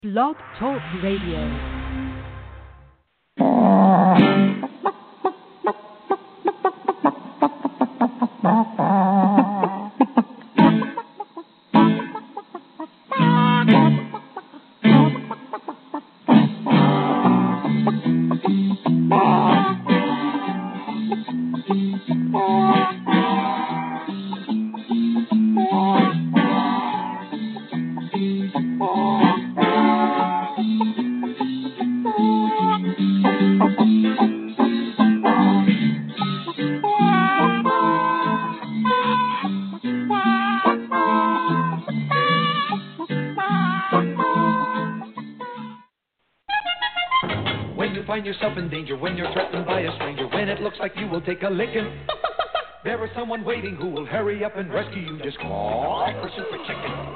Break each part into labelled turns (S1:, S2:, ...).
S1: Blog Talk Radio.
S2: Yourself in danger, when you're threatened by a stranger, when it looks like you will take a licking, there is someone waiting who will hurry up and rescue you. Just call for Super Chicken.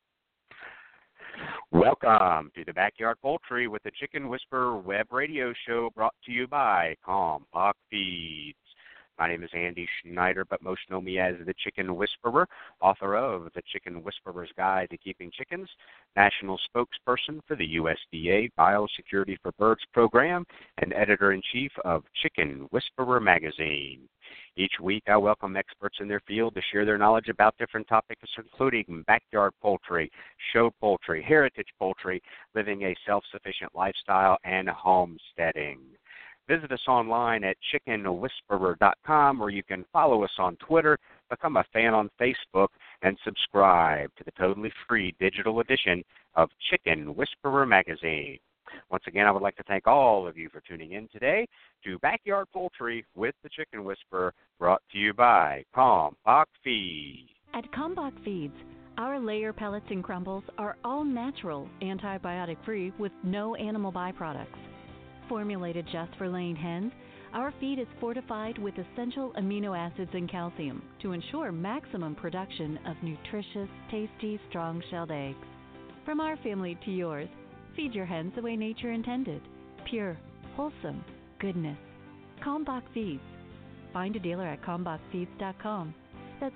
S3: Welcome to the Backyard Poultry with the Chicken Whisperer web radio show, brought to you by Kalmbach Feeds. My name is Andy Schneider, but most know me as the Chicken Whisperer, author of The Chicken Whisperer's Guide to Keeping Chickens, national spokesperson for the USDA Biosecurity for Birds program, and editor-in-chief of Chicken Whisperer magazine. Each week, I welcome experts in their field to share their knowledge about different topics, including backyard poultry, show poultry, heritage poultry, living a self-sufficient lifestyle, and homesteading. Visit us online at chickenwhisperer.com, or you can follow us on Twitter, become a fan on Facebook, and subscribe to the totally free digital edition of Chicken Whisperer magazine. Once again, I would like to thank all of you for tuning in today to Backyard Poultry with the Chicken Whisperer, brought to you by Kalmbach Feeds.
S4: At Kalmbach Feeds, our layer pellets and crumbles are all natural, antibiotic-free, with no animal byproducts. Formulated just for laying hens, our feed is fortified with essential amino acids and calcium to ensure maximum production of nutritious, tasty, strong-shelled eggs. From our family to yours, feed your hens the way nature intended. Pure, wholesome goodness. Kalmbach Feeds. Find a dealer at KalmbachFeeds.com. That's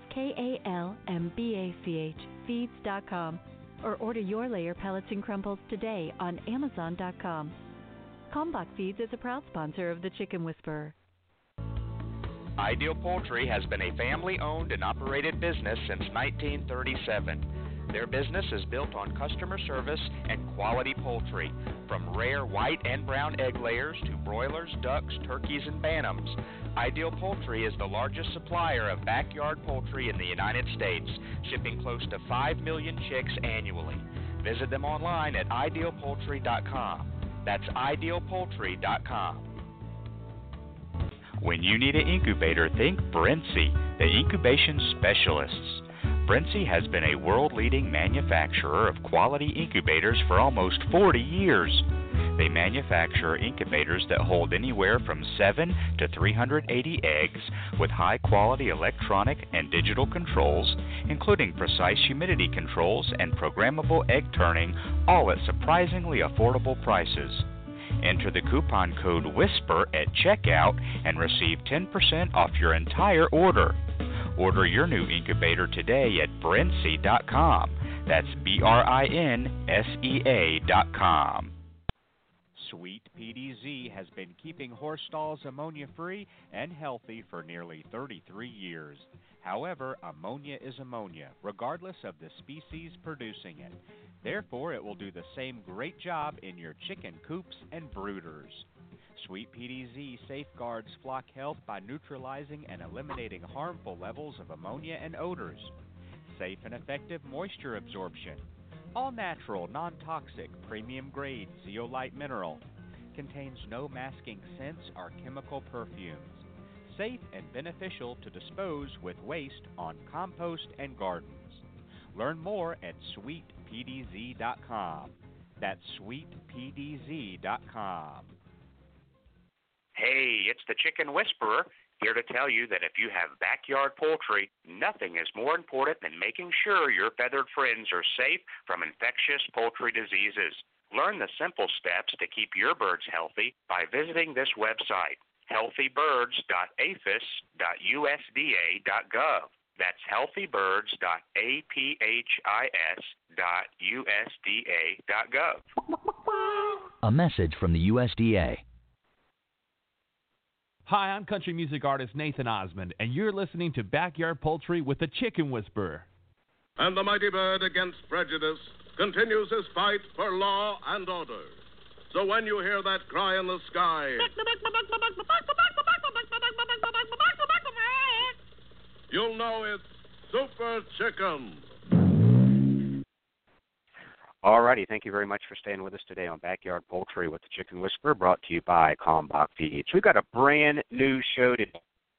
S4: KALMBACH Feeds.com. Or order your layer pellets and crumbles today on Amazon.com. Kalmbach Feeds is a proud sponsor of the Chicken Whisperer.
S5: Ideal Poultry has been a family-owned and operated business since 1937. Their business is built on customer service and quality poultry, from rare white and brown egg layers to broilers, ducks, turkeys, and bantams. Ideal Poultry is the largest supplier of backyard poultry in the United States, shipping close to 5 million chicks annually. Visit them online at idealpoultry.com. That's idealpoultry.com.
S6: When you need an incubator, think Brinsea, the incubation specialists. Brinsea has been a world-leading manufacturer of quality incubators for almost 40 years. They manufacture incubators that hold anywhere from 7 to 380 eggs with high-quality electronic and digital controls, including precise humidity controls and programmable egg turning, all at surprisingly affordable prices. Enter the coupon code WHISPER at checkout and receive 10% off your entire order. Order your new incubator today at Brinsea.com. That's BRINSEA.com.
S7: Sweet PDZ has been keeping horse stalls ammonia-free and healthy for nearly 33 years. However, ammonia is ammonia, regardless of the species producing it. Therefore, it will do the same great job in your chicken coops and brooders. Sweet PDZ safeguards flock health by neutralizing and eliminating harmful levels of ammonia and odors. Safe and effective moisture absorption. All natural, non-toxic, premium-grade zeolite mineral. Contains no masking scents or chemical perfumes. Safe and beneficial to dispose with waste on compost and gardens. Learn more at sweetpdz.com. That's sweetpdz.com.
S3: Hey, it's the Chicken Whisperer, here to tell you that if you have backyard poultry, nothing is more important than making sure your feathered friends are safe from infectious poultry diseases. Learn the simple steps to keep your birds healthy by visiting this website, healthybirds.aphis.usda.gov.
S5: That's healthybirds.aphis.usda.gov.
S8: A message from the USDA.
S9: Hi, I'm country music artist Nathan Osmond, and you're listening to Backyard Poultry with the Chicken Whisperer.
S10: And the mighty bird against prejudice continues his fight for law and order. So when you hear that cry in the sky, you'll know it's Super Chicken.
S3: Alrighty, thank you very much for staying with us today on Backyard Poultry with the Chicken Whisperer, brought to you by Kalmbach Feeds. We've got a brand new show today.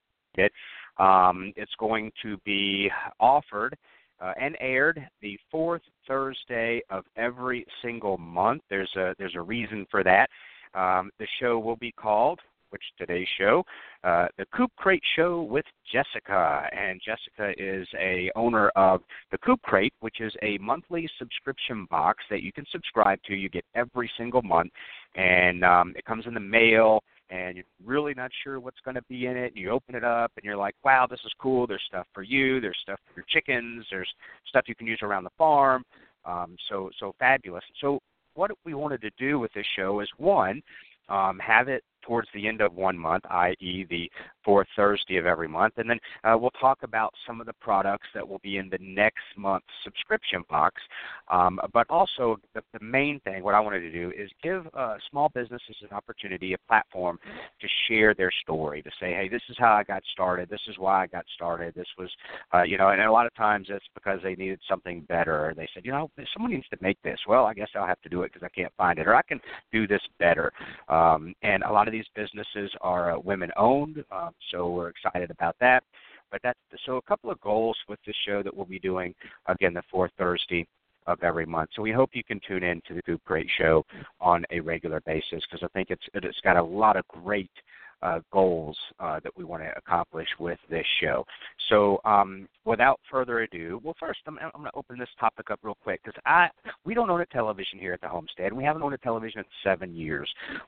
S3: It's going to be offered and aired the fourth Thursday of every single month. There's a reason for that. The show will be called, today's show, the Coop Crate Show with Jessica. And Jessica is a owner of the Coop Crate, which is a monthly subscription box that you can subscribe to. You get every single month, and it comes in the mail, and you're really not sure what's going to be in it. You open it up, and you're like, wow, this is cool. There's stuff for you. There's stuff for your chickens. There's stuff you can use around the farm. So fabulous. So what we wanted to do with this show is, one, have it towards the end of 1 month, i.e. the fourth Thursday of every month, and then we'll talk about some of the products that will be in the next month's subscription box. But also the main thing, what I wanted to do is give small businesses an opportunity, a platform to share their story, to say, hey, this is how I got started, this is why I got started, this was, and a lot of times it's because they needed something better, or they said, someone needs to make this. Well, I guess I'll have to do it because I can't find it, or I can do this better. And a lot of these businesses are women-owned, so we're excited about that. But so a couple of goals with this show that we'll be doing, again, the fourth Thursday of every month. So we hope you can tune in to the Coop Crate Show on a regular basis, because I think it's got a lot of great goals that we want to accomplish with this show. So without further ado, well, first I'm going to open this topic up real quick, because we don't own a television here at the homestead. We haven't owned a television in 7 years.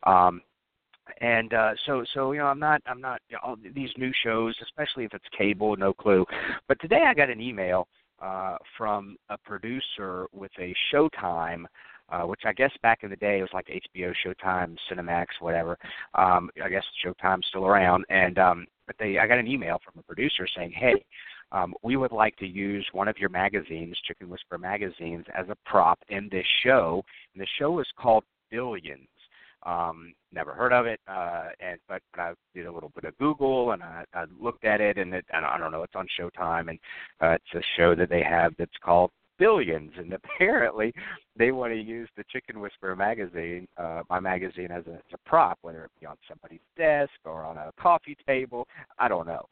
S3: And so I'm not these new shows, especially if it's cable, no clue. But today I got an email from a producer with a Showtime, which I guess back in the day it was like HBO, Showtime, Cinemax, whatever. I guess Showtime's still around. And but I got an email from a producer saying, hey, we would like to use one of your magazines, Chicken Whisperer magazines, as a prop in this show. And the show is called Billions. Never heard of it, but I did a little bit of Google, and I looked at it, and I don't know, it's on Showtime, and it's a show that they have that's called Billions, and apparently they want to use the Chicken Whisperer magazine, my magazine, as a prop, whether it be on somebody's desk or on a coffee table, I don't know.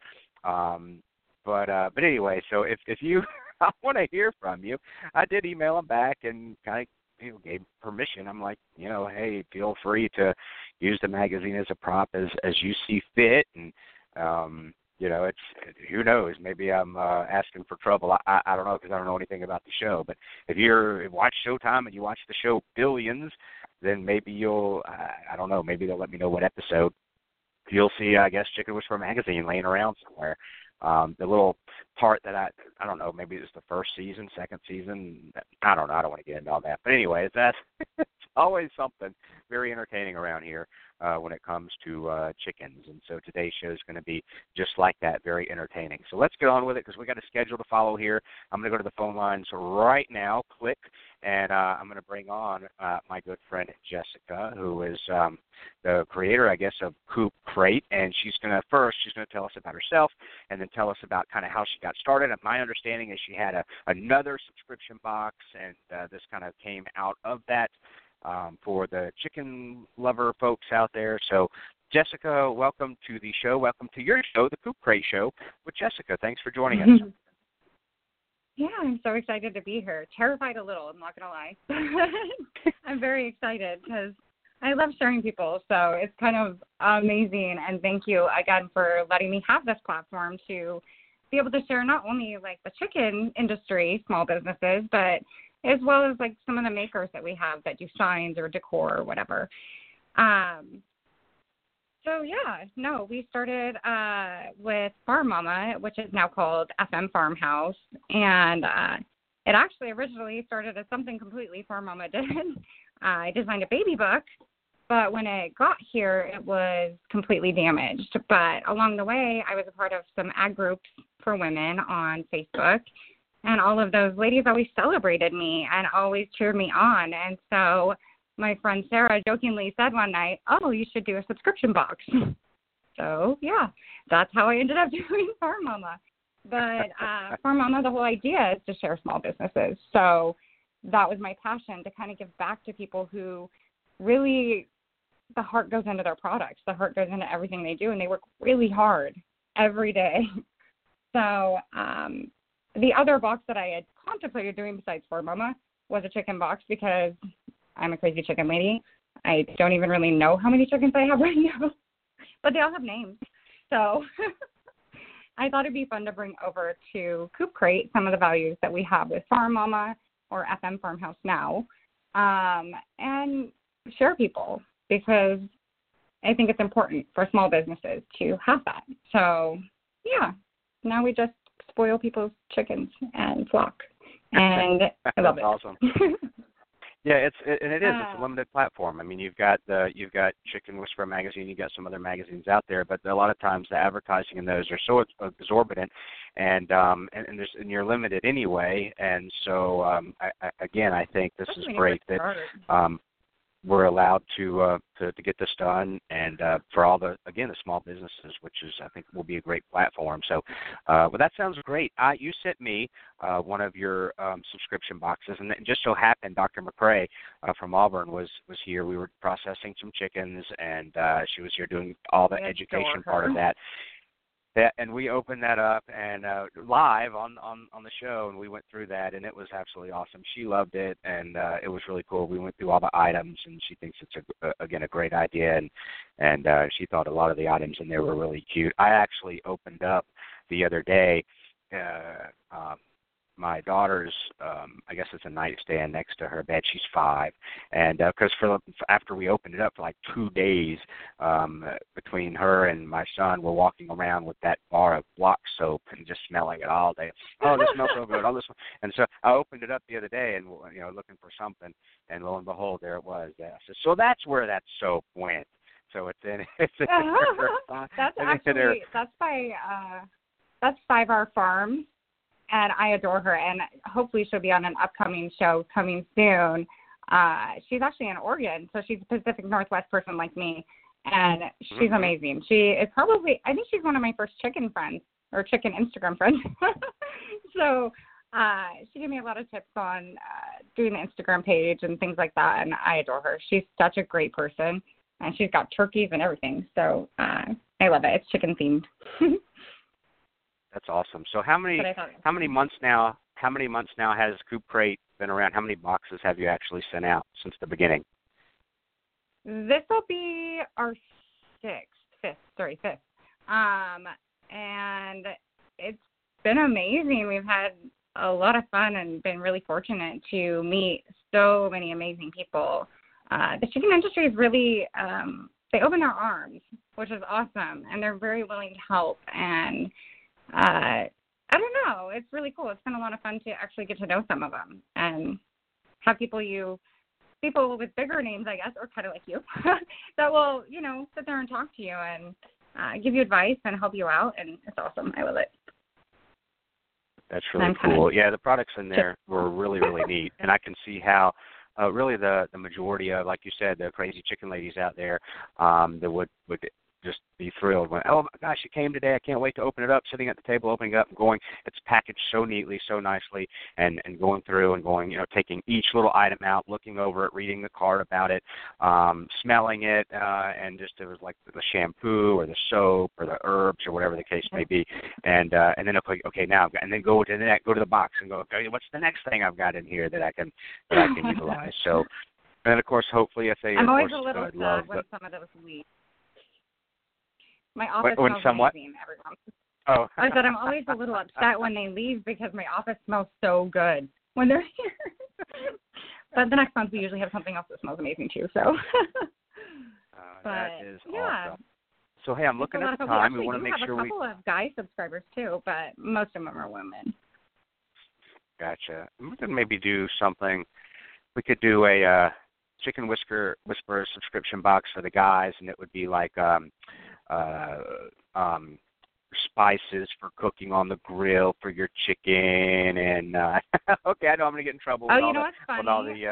S3: But anyway, so if you, I want to hear from you. I did email them back and kind of gave permission. I'm like, hey, feel free to use the magazine as a prop as you see fit. And, it's, who knows, maybe I'm asking for trouble. I don't know, because I don't know anything about the show. But if you watch Showtime and you watch the show Billions, then maybe you'll, I don't know, maybe they'll let me know what episode. You'll see, I guess, Chicken Whisperer magazine laying around somewhere. The little part that I don't know, maybe it's the first season, second season, I don't know, I don't want to get into all that. But anyway, it's always something very entertaining around here when it comes to chickens. And so today's show is going to be just like that, very entertaining. So let's get on with it, because we got a schedule to follow here. I'm going to go to the phone lines right now, click, and I'm going to bring on my good friend Jessica, who is the creator, I guess, of Coop Crate. And she's going to tell us about herself, and then tell us about kind of how she got started. And my understanding is she had another subscription box, and this kind of came out of that for the chicken lover folks out there. So, Jessica, welcome to the show. Welcome to your show, the Coop Crate Show with Jessica. Thanks for joining us.
S11: Yeah, I'm so excited to be here. Terrified a little, I'm not going to lie. I'm very excited because I love sharing people, so it's kind of amazing. And thank you again for letting me have this platform to be able to share not only like the chicken industry, small businesses, but as well as like some of the makers that we have that do signs or decor or whatever. So, we started with Farm Mama, which is now called FM Farmhouse. And it actually originally started as something completely Farm Mama did. I designed a baby book, but when it got here, it was completely damaged. But along the way, I was a part of some ag groups for women on Facebook. And all of those ladies always celebrated me and always cheered me on. And so my friend Sarah jokingly said one night, "Oh, you should do a subscription box." So, that's how I ended up doing Farm Mama. But Farm Mama, the whole idea is to share small businesses. So that was my passion, to kind of give back to people who really, the heart goes into their products. The heart goes into everything they do, and they work really hard every day. So the other box that I had contemplated doing besides Farm Mama was a chicken box, because I'm a crazy chicken lady. I don't even really know how many chickens I have right now, but they all have names. So I thought it'd be fun to bring over to Coop Crate some of the values that we have with Farm Mama or FM Farmhouse now, and share people, because I think it's important for small businesses to have that. So, now we just spoil people's chickens and flock, and I love it.
S3: Awesome. Yeah, it's a limited platform. I mean, you've got Chicken Whisperer magazine, you've got some other magazines out there, but a lot of times the advertising in those are so exorbitant, and you're limited anyway. And so I think this is great that we're allowed to get this done, and for all the small businesses, which is, I think, will be a great platform. So, well, that sounds great. You sent me one of your subscription boxes, and it just so happened Dr. McCrae from Auburn was here. We were processing some chickens, and she was here doing all the education part of that. And we opened that up and live on the show, and we went through that, and it was absolutely awesome. She loved it, and it was really cool. We went through all the items, and she thinks it's a great idea, and she thought a lot of the items in there were really cute. I actually opened up the other day my daughter's, I guess it's a nightstand next to her bed. She's 5, and because after we opened it up for like 2 days, between her and my son, we're walking around with that bar of block soap and just smelling it all day. Oh, this smells so good. Oh, this one. And so I opened it up the other day, and looking for something, and lo and behold, there it was. So that's where that soap went. So it's in. That's
S11: actually that's 5R Farms. And I adore her, and hopefully she'll be on an upcoming show coming soon. She's actually in Oregon, so she's a Pacific Northwest person like me, and she's amazing. She is probably, I think she's one of my first chicken friends, or chicken Instagram friends. So she gave me a lot of tips on doing the Instagram page and things like that, and I adore her. She's such a great person, and she's got turkeys and everything, so I love it. It's chicken themed.
S3: That's awesome. So how many months now has Coop Crate been around? How many boxes have you actually sent out since the beginning?
S11: This will be our fifth. And it's been amazing. We've had a lot of fun and been really fortunate to meet so many amazing people. The chicken industry is really, they open their arms, which is awesome, and they're very willing to help. And I don't know. It's really cool. It's been a lot of fun to actually get to know some of them and have people with bigger names, I guess, or kind of like you, that will, sit there and talk to you and give you advice and help you out. And it's awesome. I love it.
S3: That's really cool. Yeah, the products in there were really, really neat. And I can see how really the majority of, like you said, the crazy chicken ladies out there that would just be thrilled when, oh my gosh, it came today. I can't wait to open it up, sitting at the table, opening it up and going. It's packaged so neatly, so nicely, and going through and going, taking each little item out, looking over it, reading the card about it, smelling it, and just it was like the shampoo or the soap or the herbs or whatever the case may be. And then okay, now I've got, and then go to the box and go, okay, what's the next thing I've got in here that I can utilize? So, and of course, hopefully, if they
S11: I'm always a little sad when some of those leave. My office smells amazing, everyone.
S3: Oh.
S11: I said I'm always a little upset when they leave because my office smells so good when they're here. But the next month we usually have something else that smells amazing too. So.
S3: That is awesome. So, hey, I'm looking at the time. We want to make sure we
S11: have a couple of guy subscribers, too, but most of them are women.
S3: Gotcha. We could maybe do something. We could do a Chicken Whisperer subscription box for the guys, and it would be like spices for cooking on the grill for your chicken. And okay, I know I'm going to get in trouble with
S11: you know what's funny?
S3: With all the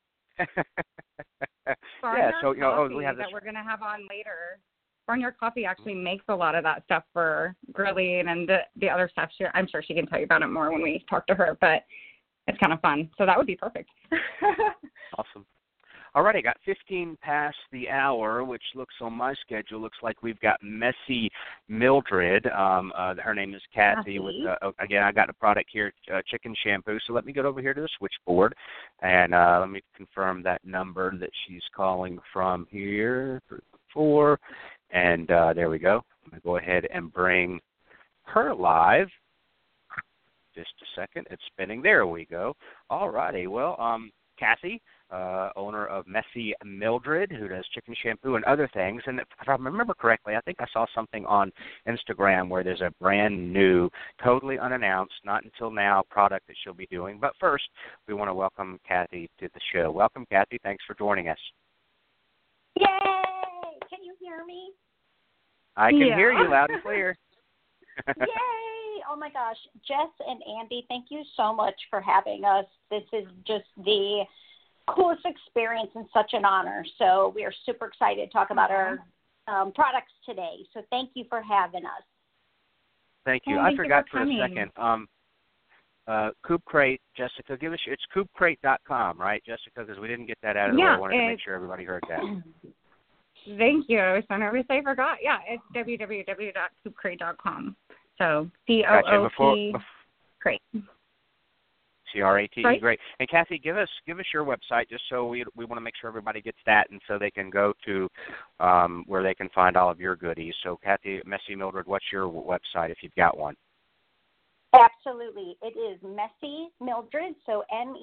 S3: yeah, so we have this
S11: that we're going to have on later. Barnyard Coffee actually makes a lot of that stuff for grilling and the other stuff. I'm sure she can tell you about it more when we talk to her, but it's kind of fun. So that would be perfect.
S3: Awesome. All right, I got 15 past the hour, which looks on my schedule, looks like we've got Messy Mildred. Her name is Kathy. With again, I got a product here, chicken shampoo. So let me get over here to the switchboard, and let me confirm that number that she's calling from here, 4. And there we go. I'm going to go ahead and bring her live. Just a second. It's spinning. There we go. All righty. Well, Kathy, owner of Messy Mildred, who does chicken shampoo and other things. And if I remember correctly, I think I saw something on Instagram where there's a brand new, totally unannounced, not until now product that she'll be doing. But first, we want to welcome Kathy to the show. Welcome, Kathy. Thanks for joining us.
S12: Yay! Can you hear me?
S3: I can hear you loud and clear.
S12: Yay! Oh, my gosh. Jess and Andy, thank you so much for having us. This is just the coolest experience and such an honor. So we are super excited to talk about our products today. So thank you for having us.
S3: Thank you. I forgot for a second. Coop Crate, Jessica, it's coopcrate.com, right, Jessica? Because we didn't get that out of the way. I wanted to make sure everybody heard that.
S11: Thank you. I was trying to say I forgot. Yeah, it's www.coopcrate.com. So COOP Crate.
S3: CRATE, great. And Kathy, give us your website just so we want to make sure everybody gets that, and so they can go to where they can find all of your goodies. So Kathy, Messy Mildred, what's your website if you've got one?
S12: Absolutely. It is Messy Mildred, so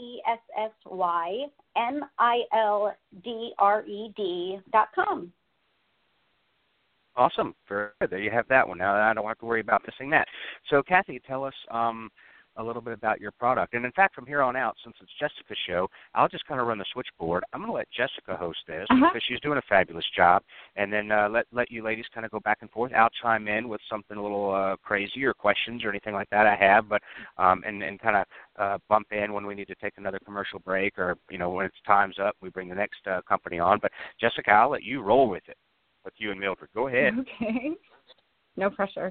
S12: MESSYMILDRED.com.
S3: Awesome. Very good. There you have that one. Now I don't have to worry about missing that. So Kathy, tell us a little bit about your product. And in fact, from here on out, since it's Jessica's show, I'll just kind of run the switchboard. I'm going to let Jessica host this because she's doing a fabulous job. And then let you ladies kind of go back and forth. I'll chime in with something a little crazy or questions or anything like that I have, but and kind of bump in when we need to take another commercial break, or when it's time's up, we bring the next company on. But Jessica, I'll let you roll with it, with you and Mildred. Go ahead.
S11: Okay. No pressure.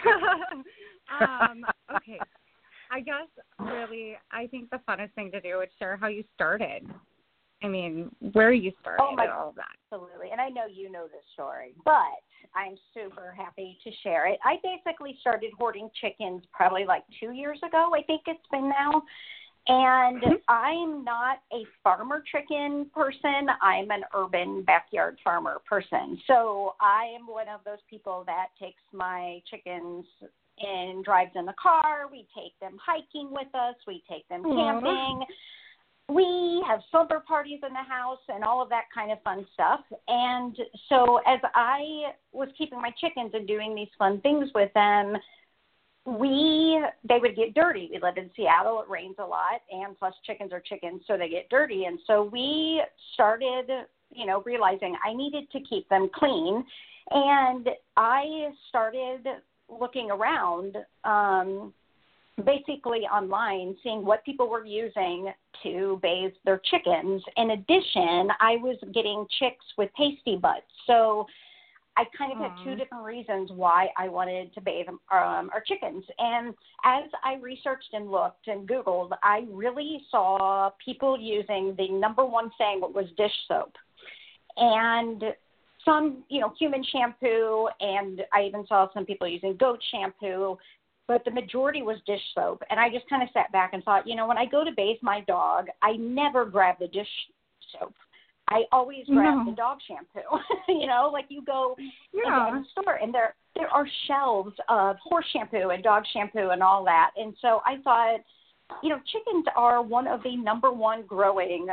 S11: Okay. I guess, really, I think the funnest thing to do is share how you started. I mean, where you started and all of that.
S12: Absolutely. And I know you know this story, but I'm super happy to share it. I basically started hoarding chickens probably like 2 years ago, I think it's been now. And I'm not a farmer chicken person. I'm an urban backyard farmer person. So I am one of those people that takes my chickens and drives in the car. We take them hiking with us. We take them camping. We have slumber parties in the house and all of that kind of fun stuff. And so as I was keeping my chickens and doing these fun things with them, they would get dirty. We live in Seattle. It rains a lot, and plus chickens are chickens, so they get dirty. And so we started, realizing I needed to keep them clean. And I started looking around, basically online, seeing what people were using to bathe their chickens. In addition, I was getting chicks with pasty butts. So I kind of had two different reasons why I wanted to bathe our chickens. And as I researched and looked and Googled, I really saw people using the number one thing was dish soap. And some, human shampoo, and I even saw some people using goat shampoo, but the majority was dish soap. And I just kind of sat back and thought, when I go to bathe my dog, I never grab the dish soap. I always grab the dog shampoo. Like you go into the store, and there are shelves of horse shampoo and dog shampoo and all that. And so I thought, chickens are one of the number one growing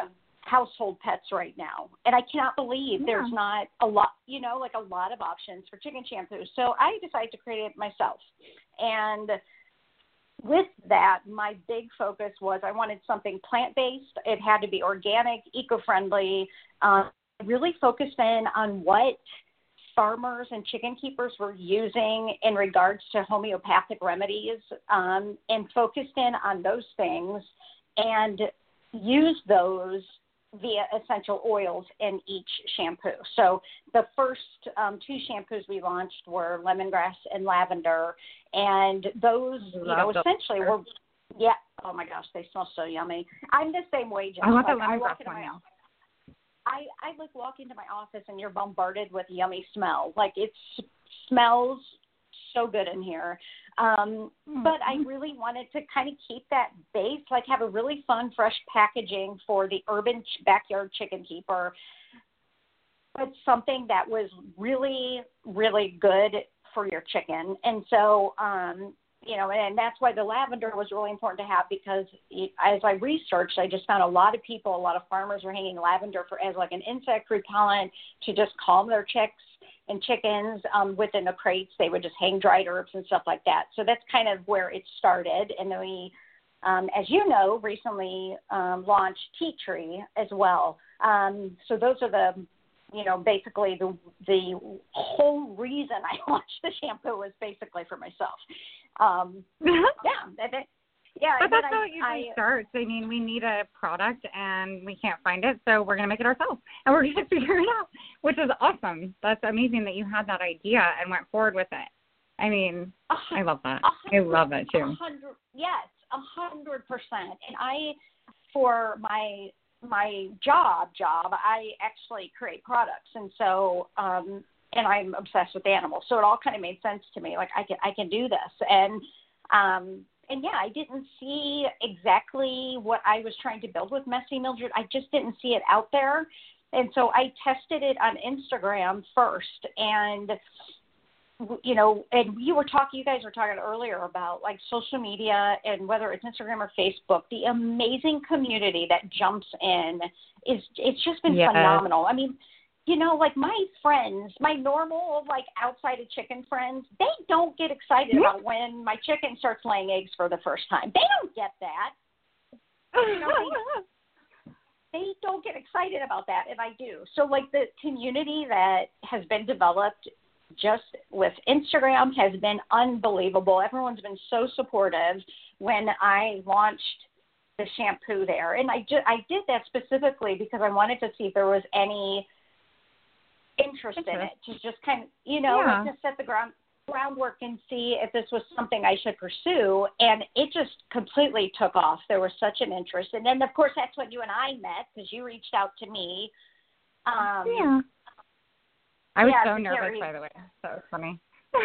S12: household pets right now. And I cannot believe there's not a lot, like a lot of options for chicken shampoo. So I decided to create it myself. And with that, my big focus was I wanted something plant-based. It had to be organic, eco-friendly, really focused in on what farmers and chicken keepers were using in regards to homeopathic remedies, and focused in on those things and used those via essential oils in each shampoo. So the first 2 shampoos we launched were lemongrass and lavender, and those, essentially were, oh my gosh, they smell so yummy. I'm the same way, Jess.
S11: I want the lemongrass one now.
S12: I like walk into my office and you're bombarded with yummy smell. Like it smells so good in here. But I really wanted to kind of keep that base, like have a really fun, fresh packaging for the urban backyard chicken keeper, but something that was really, really good for your chicken. And so, and that's why the lavender was really important to have, because as I researched, I just found a lot of farmers were hanging lavender as like an insect repellent to just calm their chicks and chickens within the crates. They would just hang dried herbs and stuff like that. So that's kind of where it started. And then we, as you know, recently launched Tea Tree as well. So those are the, basically the whole reason I launched the shampoo was basically for myself.
S11: But that's how it usually starts. I mean, we need a product and we can't find it, so we're going to make it ourselves. And we're going to figure it out, which is awesome. That's amazing that you had that idea and went forward with it. I mean, I love that. I love it, too.
S12: 100%. And for my job, I actually create products. And so, and I'm obsessed with animals. So it all kind of made sense to me. Like, I can do this. And I didn't see exactly what I was trying to build with Messy Mildred. I just didn't see it out there. And so I tested it on Instagram first. And, and you guys were talking earlier about like social media and whether it's Instagram or Facebook, the amazing community that jumps in it's just been phenomenal. I mean, like my friends, my normal, like outside of chicken friends, they don't get excited about when my chicken starts laying eggs for the first time. They don't get that. They don't get excited about that, and I do. So, like, the community that has been developed just with Instagram has been unbelievable. Everyone's been so supportive when I launched the shampoo there. And I did that specifically because I wanted to see if there was any interest in it, to just kind of, like to set the groundwork and see if this was something I should pursue. And it just completely took off. There was such an interest. And then, of course, that's when you and I met, because you reached out to me.
S11: I was so nervous, by the way. So it's funny.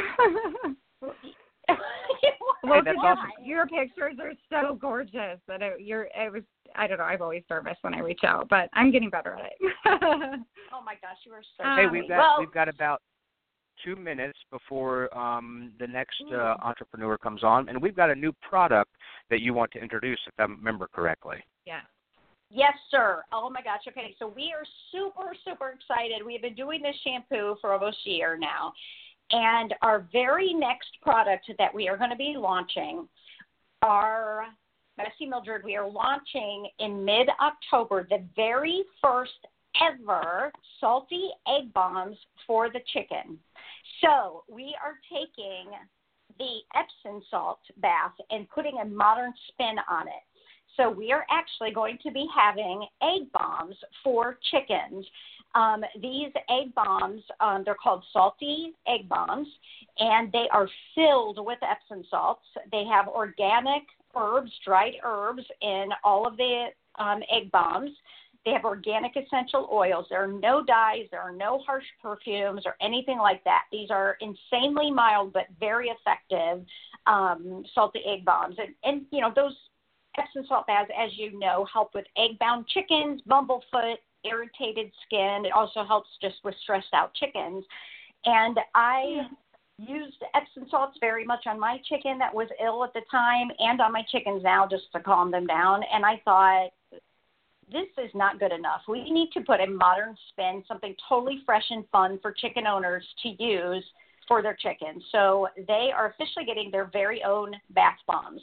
S11: Well, awesome. Your pictures are so gorgeous that I don't know, I'm always nervous when I reach out, but I'm getting better at it.
S12: Oh my gosh, you are so
S3: Hey, we've got about 2 minutes before the next entrepreneur comes on, and we've got a new product that you want to introduce, if I remember correctly.
S12: Yeah. Yes, sir. Oh my gosh. Okay, so we are super, super excited. We have been doing this shampoo for almost a year now. And our very next product that we are going to be launching, our Messy Mildred, we are launching in mid-October the very first ever salty egg bombs for the chicken. So we are taking the Epsom salt bath and putting a modern spin on it. So we are actually going to be having egg bombs for chickens. These egg bombs, they're called salty egg bombs, and they are filled with Epsom salts. They have organic herbs, dried herbs in all of the egg bombs. They have organic essential oils. There are no dyes. There are no harsh perfumes or anything like that. These are insanely mild but very effective salty egg bombs. And those Epsom salt baths, as you know, help with egg-bound chickens, bumblefoot, irritated skin. It also helps just with stressed out chickens. And I used Epsom salts very much on my chicken that was ill at the time and on my chickens now just to calm them down. And I thought, this is not good enough. We need to put a modern spin, something totally fresh and fun for chicken owners to use for their chickens. So they are officially getting their very own bath bombs.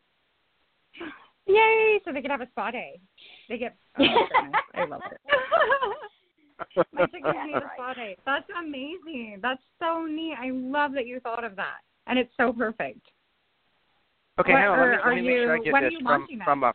S11: Yay! So they can have a spa day. They get. Oh my goodness, I love it. My chickens need a spa day. That's amazing. That's so neat. I love that you thought of that, and it's so perfect.
S3: Okay, hang on. Let me make sure I get this from a.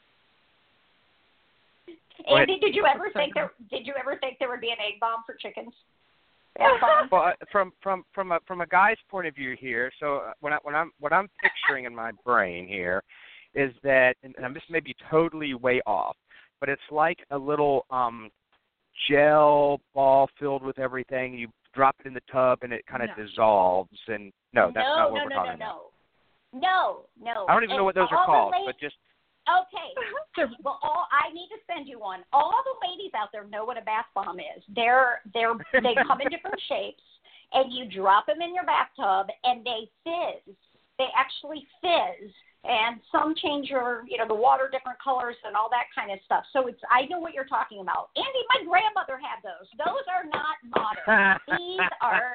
S12: Andy, did you ever think there would be an egg bomb for chickens?
S3: Well, from a guy's point of view here, so what I'm picturing in my brain here is that, and this may be totally way off, but it's like a little gel ball filled with everything. You drop it in the tub and it kind of dissolves. And that's not what we're talking about.
S12: No.
S3: I don't even know what those are called, but just.
S12: Okay. Well, I need to send you one. All the ladies out there know what a bath bomb is. They come in different shapes, and you drop them in your bathtub, and they fizz. They actually fizz, and some change the water different colors and all that kind of stuff. So I know what you're talking about. Andy, my grandmother had those. Those are not modern. These are.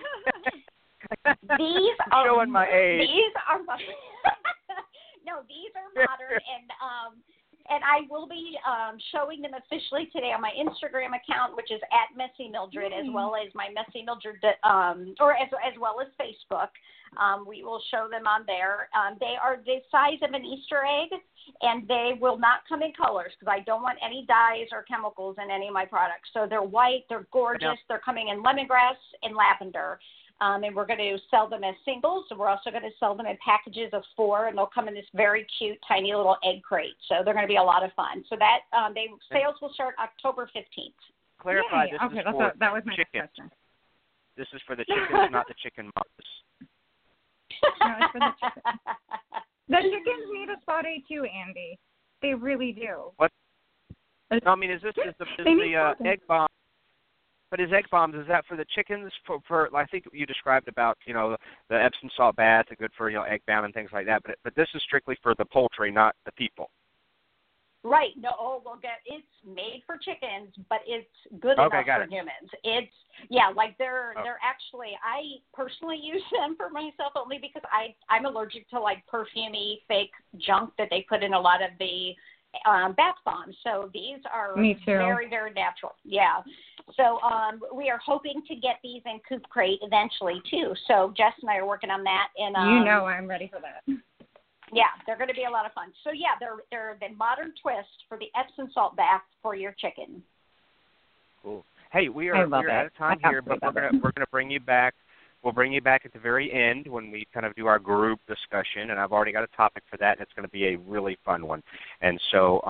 S3: I'm showing my age.
S12: These are. No, these are modern, and I will be showing them officially today on my Instagram account, which is @MessyMildred, as well as my Messy Mildred, or as well as Facebook. We will show them on there. They are the size of an Easter egg, and they will not come in colors because I don't want any dyes or chemicals in any of my products. So they're white, they're gorgeous. They're coming in lemongrass and lavender. And we're going to sell them as singles. We're also going to sell them in packages of 4, and they'll come in this very cute, tiny little egg crate. So they're going to be a lot of fun. So that sales will start October 15th.
S3: Clarify, this is for
S11: that was my
S3: chickens.
S11: question.
S3: This is for the chickens, not the chicken mothers.
S11: No, it's for the chickens. The chickens need a spa day too, Andy. They really do.
S3: What? No, I mean, is the egg bomb? But egg bombs, is that for the chickens? For I think you described about, the Epsom salt bath, good for, egg bomb and things like that. But this is strictly for the poultry, not the people.
S12: Right. No, it's made for chickens, but it's good enough for humans. They're actually, I personally use them for myself only because I'm allergic to perfumey fake junk that they put in a lot of the bath bombs. So these are very, very natural. Yeah. So we are hoping to get these in Coop Crate eventually too. So Jess and I are working on that. And
S11: I'm ready for that.
S12: Yeah, they're going to be a lot of fun. So yeah, they're the modern twist for the Epsom salt bath for your chicken.
S3: Cool. Hey, we're out of time here, but we're gonna bring you back. We'll bring you back at the very end when we kind of do our group discussion, and I've already got a topic for that, and it's going to be a really fun one. And so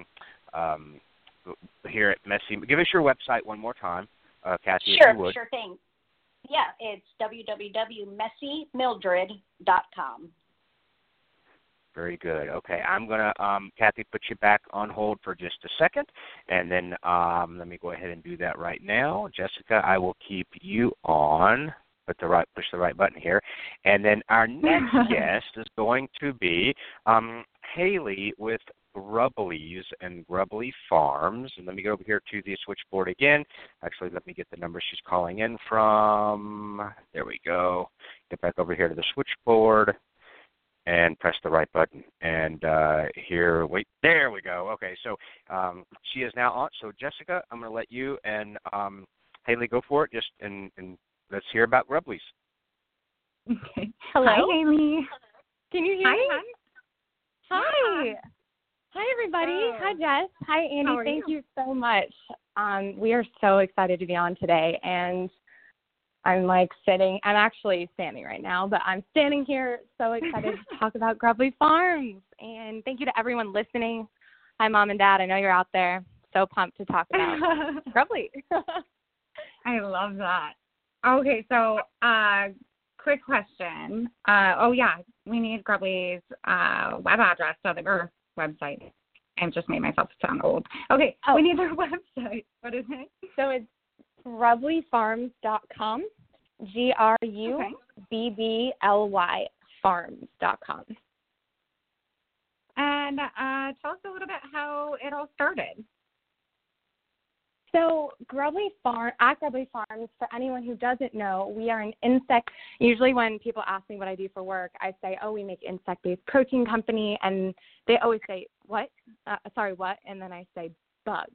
S3: here at Messy, give us your website one more time, Kathy, if you would.
S12: Sure thing. Yeah, it's www.messymildred.com.
S3: Very good. Okay, I'm going to, Kathy, put you back on hold for just a second, and then let me go ahead and do that right now. Jessica, I will keep you on. Push the right button here. And then our next guest is going to be Haley with Grubblies and Grubbly Farms. And let me go over here to the switchboard again. Actually, let me get the number she's calling in from. There we go. Get back over here to the switchboard and press the right button. And there we go. Okay, so she is now on. So, Jessica, I'm going to let you and Haley go for it. And let's hear about Grubblies.
S11: Okay.
S13: Hello.
S11: Hi, Haley.
S13: Can you hear me?
S11: Hi.
S13: Hi, everybody. Hi, Jess. Hi, Andy. Thank you so much. We are so excited to be on today, and I'm actually standing right now, but I'm standing here so excited to talk about Grubbly Farms. And thank you to everyone listening. Hi, Mom and Dad. I know you're out there. So pumped to talk about Grubbly.
S11: I love that. Okay, so quick question. We need Grubbly's web address, or website. I've just made myself sound old. Okay, we need their website. What is it?
S13: So it's grubblyfarms.com, GRUBBLY farms.com.
S11: And tell us a little bit how it all started.
S13: So at Grubly Farms, for anyone who doesn't know, we are an insect. Usually when people ask me what I do for work, I say, we make insect-based protein company. And they always say, what? What? And then I say, bugs.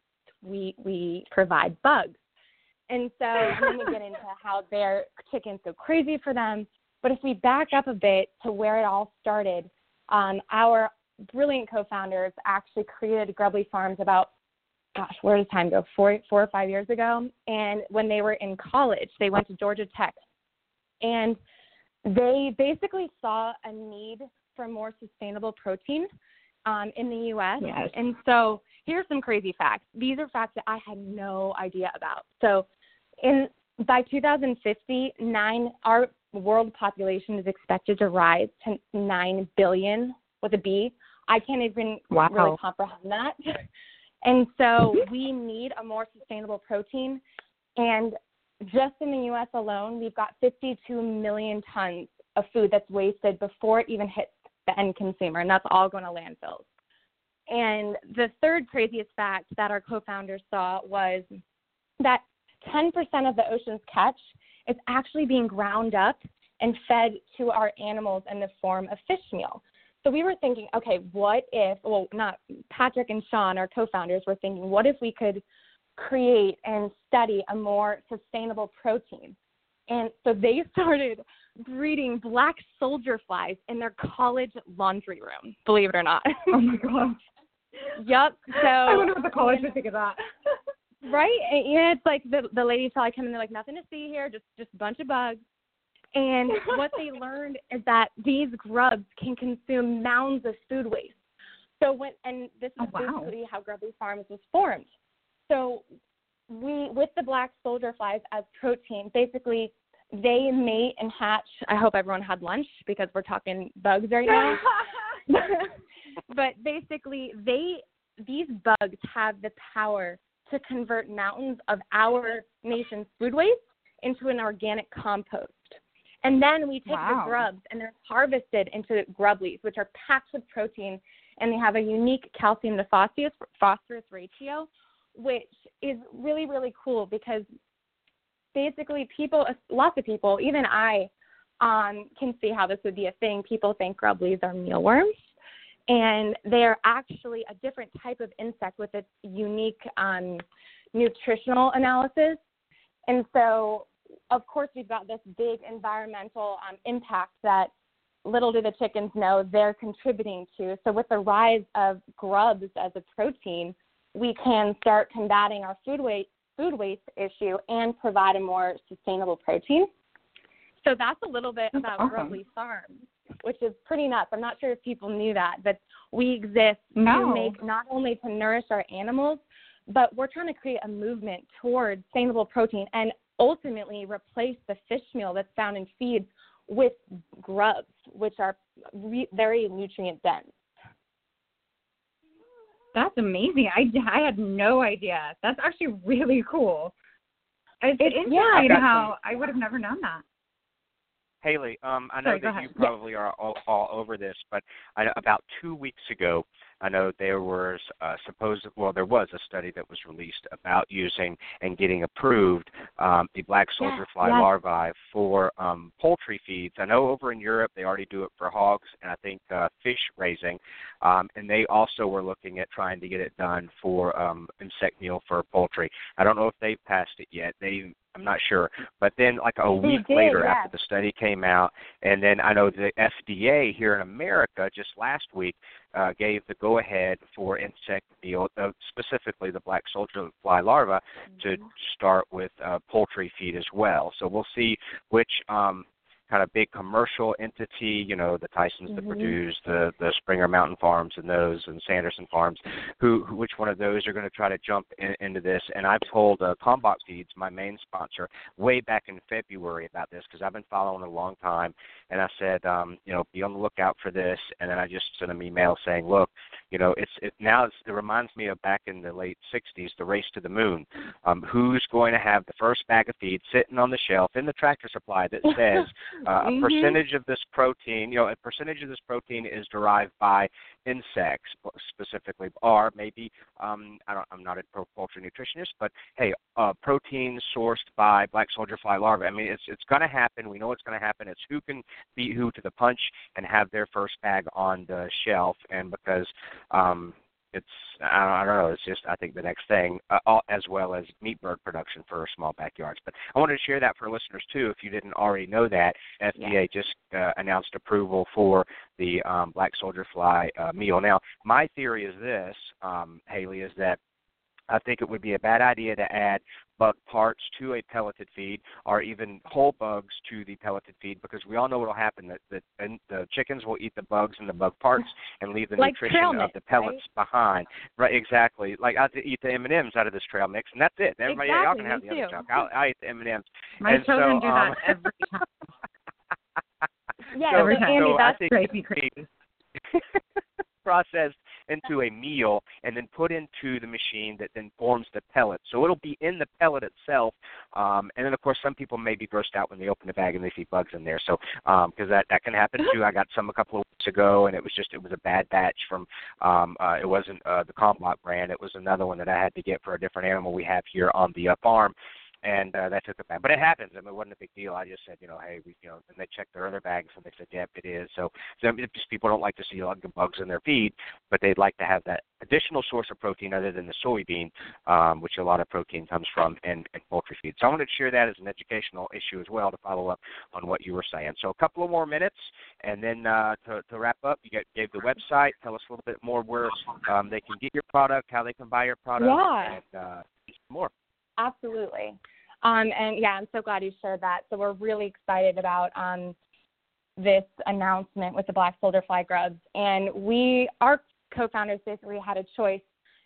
S13: We provide bugs. And so and then we get into how their chickens go crazy for them. But if we back up a bit to where it all started, our brilliant co-founders actually created Grubly Farms about, where does time go? 4 or 5 years ago. And when they were in college, they went to Georgia Tech. And they basically saw a need for more sustainable protein in the U.S.
S11: Yes.
S13: And so here's some crazy facts. These are facts that I had no idea about. So by 2050, our world population is expected to rise to 9 billion with a B. I can't even really comprehend that. And so we need a more sustainable protein. And just in the U.S. alone, we've got 52 million tons of food that's wasted before it even hits the end consumer, and that's all going to landfills. And the third craziest fact that our co-founders saw was that 10% of the ocean's catch is actually being ground up and fed to our animals in the form of fish meal. So we were thinking, okay, what if, Patrick and Sean, our co-founders, were thinking, what if we could create and study a more sustainable protein? And so they started breeding black soldier flies in their college laundry room, believe it or not.
S11: Oh, my gosh.
S13: Yep. So
S11: I wonder what the college would think of that.
S13: Right? And it's like the ladies probably come in, they're like, nothing to see here, just a bunch of bugs. And what they learned is that these grubs can consume mounds of food waste. So this is basically how Grubly Farms was formed. So with the black soldier flies as protein, basically they mate and hatch. I hope everyone had lunch because we're talking bugs right now. But basically these bugs have the power to convert mountains of our nation's food waste into an organic compost. And then we take the grubs and they're harvested into Grublies, which are packed with protein, and they have a unique calcium to phosphorus ratio, which is really, really cool because basically lots of people, even I, can see how this would be a thing. People think Grublies are mealworms, and they are actually a different type of insect with its unique nutritional analysis. And so, of course, we've got this big environmental impact that little do the chickens know they're contributing to. So with the rise of grubs as a protein, we can start combating our food waste issue and provide a more sustainable protein. So that's a little bit about Grubly Farms, which is pretty nuts. I'm not sure if people knew that, but we exist to make not only to nourish our animals, but we're trying to create a movement towards sustainable protein and ultimately replace the fish meal that's found in feeds with grubs, which are very nutrient dense.
S11: That's amazing. I had no idea. That's actually really cool. It's interesting how I would have never known that.
S3: Haley, I know that you probably are all over this, but about 2 weeks ago, I know there was there was a study that was released about using and getting approved the black soldier fly larvae for poultry feeds. I know over in Europe they already do it for hogs and I think fish raising, and they also were looking at trying to get it done for insect meal for poultry. I don't know if they've passed it yet. I'm not sure. But then like a week later after the study came out, and then I know the FDA here in America just last week gave the go-ahead for insect meal, specifically the black soldier fly larva, to start with poultry feed as well. So we'll see which kind of big commercial entity, the Tysons that produce the Springer Mountain Farms and those, and Sanderson Farms, which one of those are going to try to jump into this. And I've told Kalmbach Feeds, my main sponsor, way back in February about this because I've been following it a long time. And I said, be on the lookout for this. And then I just sent them an email saying, look, it reminds me of back in the late 60s, the race to the moon. Who's going to have the first bag of feed sitting on the shelf in the Tractor Supply that says a percentage of this protein, a percentage of this protein is derived by insects specifically, or maybe I'm not a poultry nutritionist, but hey, protein sourced by black soldier fly larvae. I mean, it's going to happen. We know it's going to happen. It's who can beat who to the punch and have their first bag on the shelf, and because it's I don't know. It's just I think the next thing, as well as meat bird production for small backyards. But I wanted to share that for listeners too. If you didn't already know that, FDA just announced approval for the black soldier fly meal. Now, my theory is this, Haley, is that I think it would be a bad idea to add bug parts to a pelleted feed or even whole bugs to the pelleted feed, because we all know what will happen, that the chickens will eat the bugs and the bug parts and leave the nutrition of the pellets behind. Right, exactly. Like I eat the M&Ms out of this trail mix, and that's it. Everybody, y'all can have the other chunk. I eat the M&Ms.
S11: My children do that every time.
S13: Yeah, every time. Andy, that's
S11: crazy.
S3: Processed into a meal and then put into the machine that then forms the pellet. So it'll be in the pellet itself. And then, of course, some people may be grossed out when they open the bag and they see bugs in there. So because that can happen, too. I got some a couple of weeks ago, and it was a bad batch from it wasn't the Comblock brand. It was another one that I had to get for a different animal we have here on the farm. And that took it back. But it happens. I mean, it wasn't a big deal. I just said, hey, and they checked their other bags, and they said, yep, it is. So just people don't like to see a lot of bugs in their feed, but they'd like to have that additional source of protein other than the soybean, which a lot of protein comes from in poultry feed. So I wanted to share that as an educational issue as well to follow up on what you were saying. So a couple of more minutes, and then to wrap up, you gave the website. Tell us a little bit more where they can get your product, how they can buy your product, and more.
S13: Absolutely. And I'm so glad you shared that. So we're really excited about this announcement with the black soldier fly grubs. And our co-founders basically had a choice.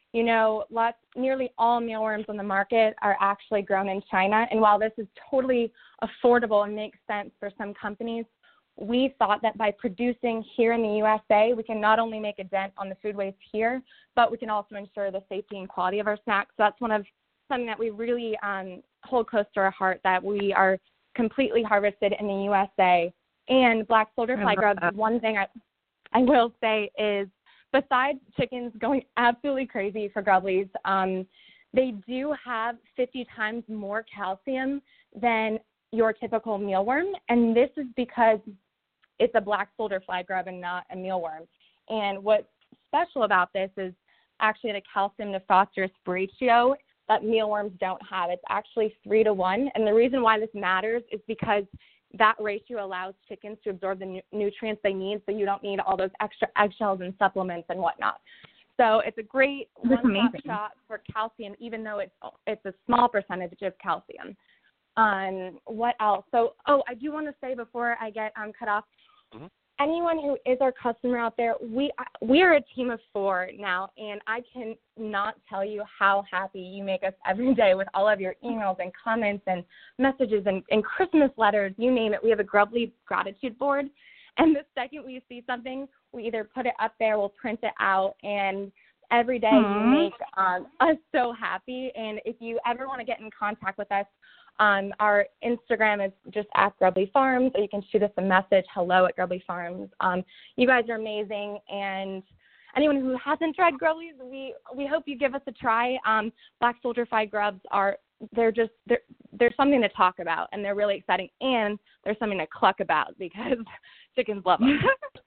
S13: Nearly all mealworms on the market are actually grown in China. And while this is totally affordable and makes sense for some companies, we thought that by producing here in the USA, we can not only make a dent on the food waste here, but we can also ensure the safety and quality of our snacks. So that's something that we really hold close to our heart, that we are completely harvested in the USA. And black soldier fly grubs, one thing I will say is, besides chickens going absolutely crazy for grubblies, they do have 50 times more calcium than your typical mealworm, and this is because it's a black soldier fly grub and not a mealworm. And what's special about this is actually the calcium to phosphorus ratio that mealworms don't have. It's actually 3-to-1, and the reason why this matters is because that ratio allows chickens to absorb the nutrients they need, so you don't need all those extra eggshells and supplements and whatnot. So it's a great one-stop shop for calcium, even though it's a small percentage of calcium. What else? So, I do want to say before I get cut off, anyone who is our customer out there, we are a team of 4 now, and I can not tell you how happy you make us every day with all of your emails and comments and messages and Christmas letters, you name it. We have a Grubly gratitude board, and the second we see something, we either put it up there, we'll print it out, and every day you make us so happy. And if you ever want to get in contact with us, our Instagram is just at Grubly Farms, or you can shoot us a message, hello@Grubly Farms. You guys are amazing, and anyone who hasn't tried Grublies, we hope you give us a try. Black soldier fly grubs they're something to talk about, and they're really exciting, and there's something to cluck about because chickens love them.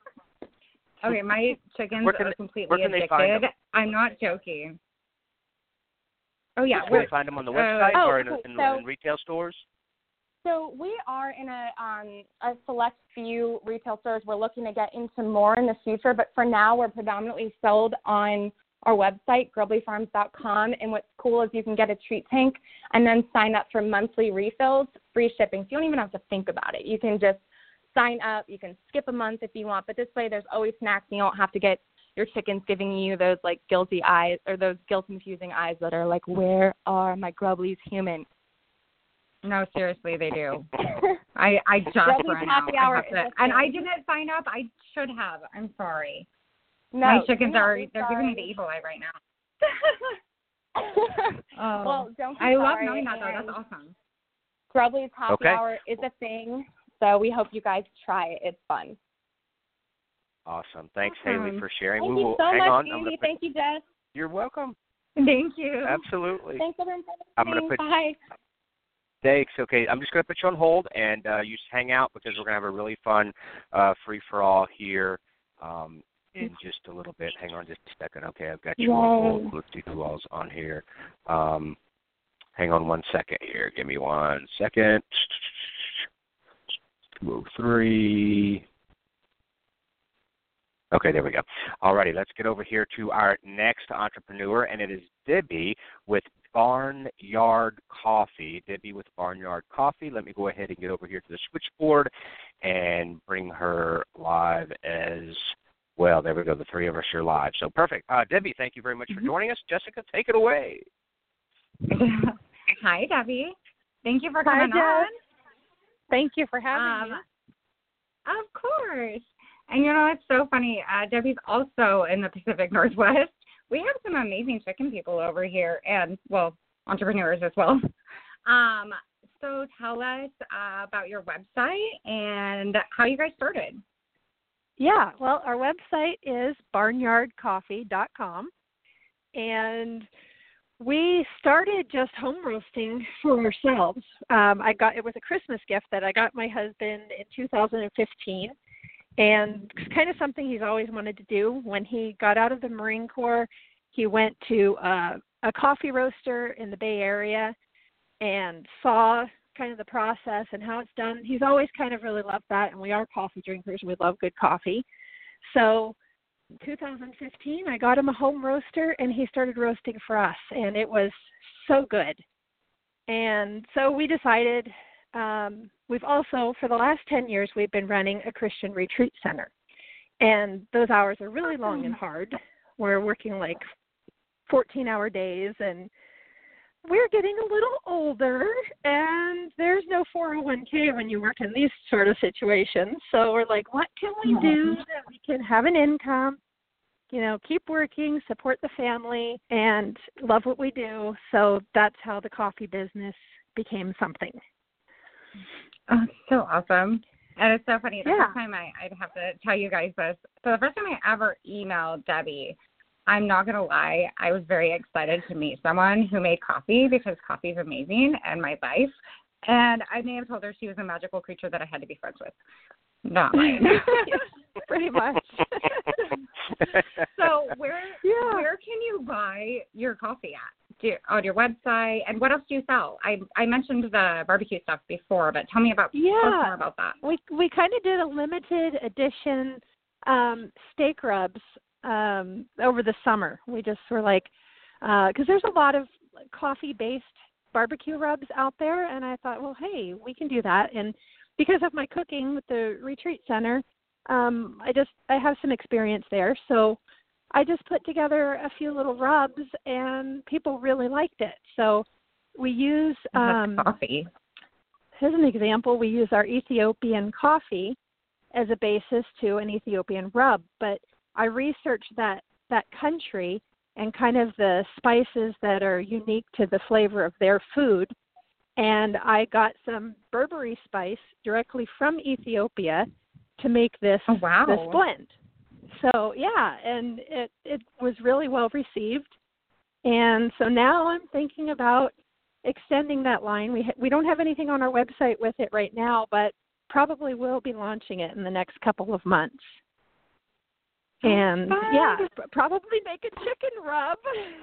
S11: Okay, my chickens are completely addicted. I'm not joking. Oh, yeah.
S3: Can they find them on the website or in retail stores?
S13: So we are in a select few retail stores. We're looking to get into more in the future, but for now we're predominantly sold on our website, grublyfarms.com. And what's cool is you can get a treat tank and then sign up for monthly refills, free shipping. So you don't even have to think about it. You can just sign up. You can skip a month if you want, but this way there's always snacks, and you don't have to get your chickens giving you those guilty eyes or those guilt-infusing eyes that are like, where are my Grublies human?
S11: No, seriously, they do. I just ran out. And I didn't sign up. I should have. I'm sorry. my chickens they're giving me the evil eye right now.
S13: Well, don't be
S11: I love
S13: sorry,
S11: knowing that, though. That's awesome.
S13: Scrubbly's Happy Hour is a thing, so we hope you guys try it. It's fun.
S3: Awesome. Thanks, Haley, for sharing.
S13: Thank
S3: we
S13: you
S3: will
S13: so
S3: hang
S13: much,
S3: on.
S13: Andy. Thank you, Jess.
S3: You're welcome.
S11: Thank you.
S3: Absolutely.
S13: Thanks, everyone.
S3: I'm going to put.
S13: Bye.
S3: Thanks. Okay, I'm just going to put you on hold, and you just hang out because we're going to have a really fun free-for-all here in just a little bit. Hang on just a second. Okay, I've got you on hold. Let's see who all's on here. Hang on 1 second here. Give me 1 second. 203. Okay, there we go. All righty, let's get over here to our next entrepreneur, and it is Debbie with Barnyard Coffee. Debbie with Barnyard Coffee. Let me go ahead and get over here to the switchboard and bring her live as well. There we go. The three of us are live. So perfect. Debbie, thank you very much for joining us. Jessica, take it away.
S11: Hi, Debbie. Thank you for coming on.
S14: Thank you for having me.
S11: Of course. And, it's so funny. Debbie's also in the Pacific Northwest. We have some amazing chicken people over here and, entrepreneurs as well. So tell us about your website and how you guys started.
S14: Yeah, well, our website is barnyardcoffee.com, and we started just home roasting for ourselves. It was a Christmas gift that I got my husband in 2015, and it's kind of something he's always wanted to do. When he got out of the Marine Corps, he went to a coffee roaster in the Bay Area and saw kind of the process and how it's done. He's always kind of really loved that, and we are coffee drinkers. We love good coffee. So in 2015, I got him a home roaster, and he started roasting for us, and it was so good. And so we decided we've also, for the last 10 years, we've been running a Christian retreat center. And those hours are really long and hard. We're working like 14-hour days, and we're getting a little older, and there's no 401k when you work in these sort of situations. So we're like, what can we do that we can have an income, keep working, support the family, and love what we do? So that's how the coffee business became something.
S11: Oh, so awesome. And it's so funny. The first time I'd have to tell you guys this. So the first time I ever emailed Debbie, I'm not going to lie, I was very excited to meet someone who made coffee because coffee is amazing in my life. And I may have told her she was a magical creature that I had to be friends with. Not lying.
S14: Pretty much.
S11: So where can you buy your coffee at? On your website? And what else do you sell? I mentioned the barbecue stuff before, but tell me tell us more about that.
S14: We kind of did a limited edition steak rubs over the summer. We just were like, because there's a lot of coffee-based barbecue rubs out there, and I thought, well, hey, we can do that. And because of my cooking with the retreat center, I have some experience there, so I just put together a few little rubs, and people really liked it. So we use
S11: coffee.
S14: As an example, we use our Ethiopian coffee as a basis to an Ethiopian rub, but I researched that country and kind of the spices that are unique to the flavor of their food, and I got some Berberi spice directly from Ethiopia to make this blend. So and it was really well received, and so now I'm thinking about extending that line. We don't have anything on our website with it right now, but probably will be launching it in the next couple of months. And probably make a chicken rub.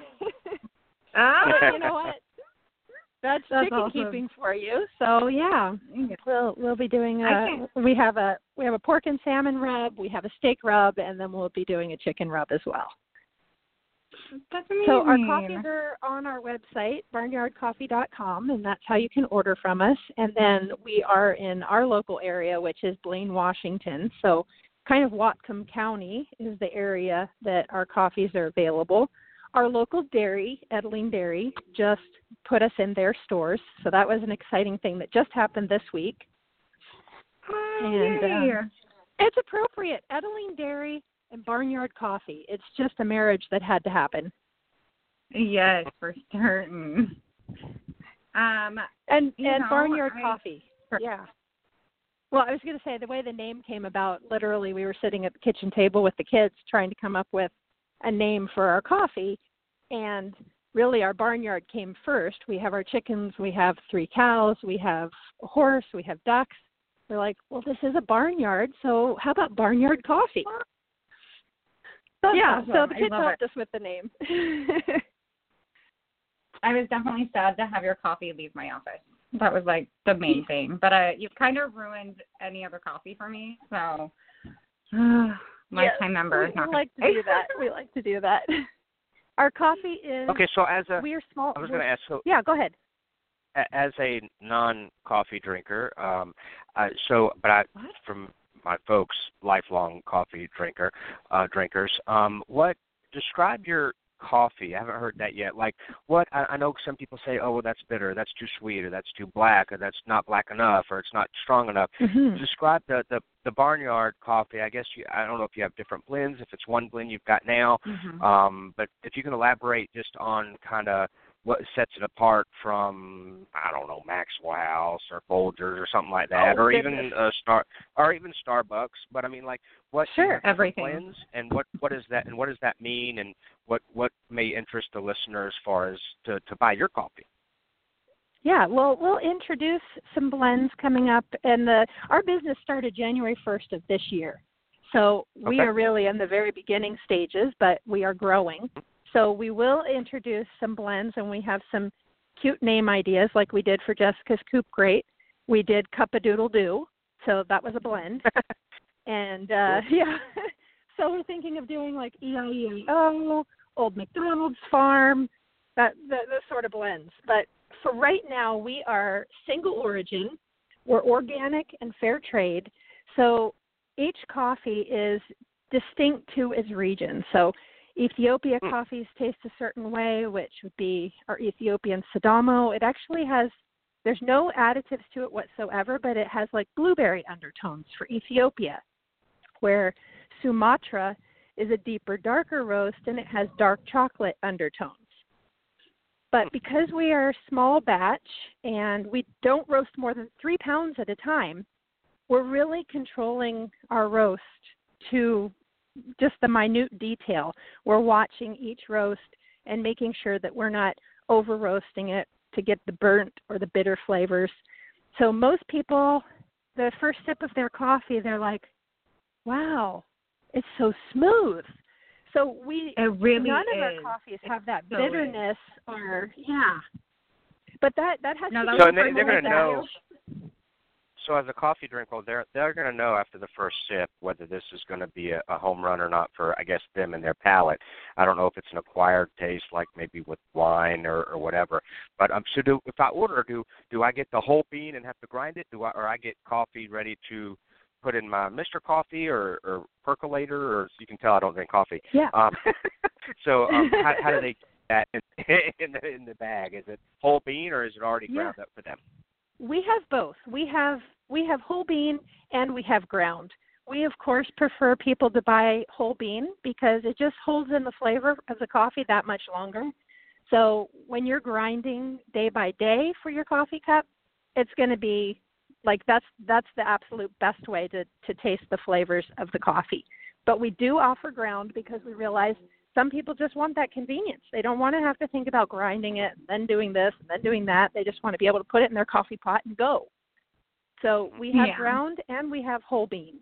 S14: You know what? That's chicken awesome. Keeping for you. So we'll be doing we have a pork and salmon rub, we have a steak rub, and then we'll be doing a chicken rub as well.
S11: That's amazing.
S14: So our coffees are on our website, barnyardcoffee.com, and that's how you can order from us. And then we are in our local area, which is Blaine, Washington. So kind of Whatcom County is the area that our coffees are available. Our local dairy, Edeling Dairy, just put us in their stores. So that was an exciting thing that just happened this week. And it's appropriate. Edeling Dairy and Barnyard Coffee. It's just a marriage that had to happen.
S11: Yes, for certain.
S14: And Barnyard Coffee. Yeah. Well, I was going to say the way the name came about, literally we were sitting at the kitchen table with the kids trying to come up with a name for our coffee, and really our barnyard came first. We have our chickens, we have 3 cows, we have a horse, we have ducks. We're like, well, this is a barnyard, so how about Barnyard Coffee?
S11: That's
S14: yeah,
S11: awesome.
S14: so the kids
S11: I love
S14: helped
S11: it.
S14: us with the name.
S11: I was definitely sad to have your coffee leave my office. That was like the main thing. But you've kind of ruined any other coffee for me, so lifetime member is not
S14: We like to do that. We like to do that. Our coffee is
S3: Okay, so
S14: we're small.
S3: I was going to ask. So
S14: yeah, go ahead.
S3: As a non-coffee drinker, from my folks, lifelong coffee drinkers. What describe your coffee? I haven't heard that yet. Like, what I know some people say, oh, well, that's bitter, that's too sweet, or that's too black, or that's not black enough, or it's not strong enough.
S14: Mm-hmm.
S3: Describe the Barnyard Coffee. I guess I don't know if you have different blends, if it's one blend you've got now, but if you can elaborate just on kind of what sets it apart from, I don't know, Maxwell House or Folgers or something like that, or even Starbucks. But I mean, like, what
S14: everything
S3: blends, and what is that, and what does that mean, and what may interest the listener as far as to buy your coffee?
S14: Yeah, well, we'll introduce some blends coming up, and our business started January 1st of this year. So we are really in the very beginning stages, but we are growing. So we will introduce some blends, and we have some cute name ideas like we did for Jessica's Coop Great. We did Cup-a-Doodle-Doo, so that was a blend. And, yeah, so we're thinking of doing like EIEO, Old McDonald's Farm, those sort of blends. But for right now, we are single origin. We're organic and fair trade. So each coffee is distinct to its region. So Ethiopia coffees taste a certain way, which would be our Ethiopian Sidamo. It actually there's no additives to it whatsoever, but it has like blueberry undertones for Ethiopia, where Sumatra is a deeper, darker roast, and it has dark chocolate undertones. But because we are small batch and we don't roast more than 3 pounds at a time, we're really controlling our roast to just the minute detail. We're watching each roast and making sure that we're not over roasting it to get the burnt or the bitter flavors. So most people, the first sip of their coffee, they're like, wow, it's so smooth. So none of our coffees have that bitterness or, But that has to
S3: So they're going to know. So as a coffee drinker, they're going to know after the first sip whether this is going to be a home run or not for, I guess, them and their palate. I don't know if it's an acquired taste, like maybe with wine or whatever. But if I order, do I get the whole bean and have to grind it? Or I get coffee ready to put in my Mr. Coffee or percolator? Or you can tell I don't drink coffee.
S14: Yeah.
S3: So how do they get that in the bag? Is it whole bean or is it already ground up for them?
S14: We have both. We have whole bean and we have ground. We, of course, prefer people to buy whole bean because it just holds in the flavor of the coffee that much longer. So when you're grinding day by day for your coffee cup, it's going to be like that's the absolute best way to taste the flavors of the coffee. But we do offer ground because we realize some people just want that convenience. They don't want to have to think about grinding it, and then doing this, and then doing that. They just want to be able to put it in their coffee pot and go. So we have ground and we have whole bean.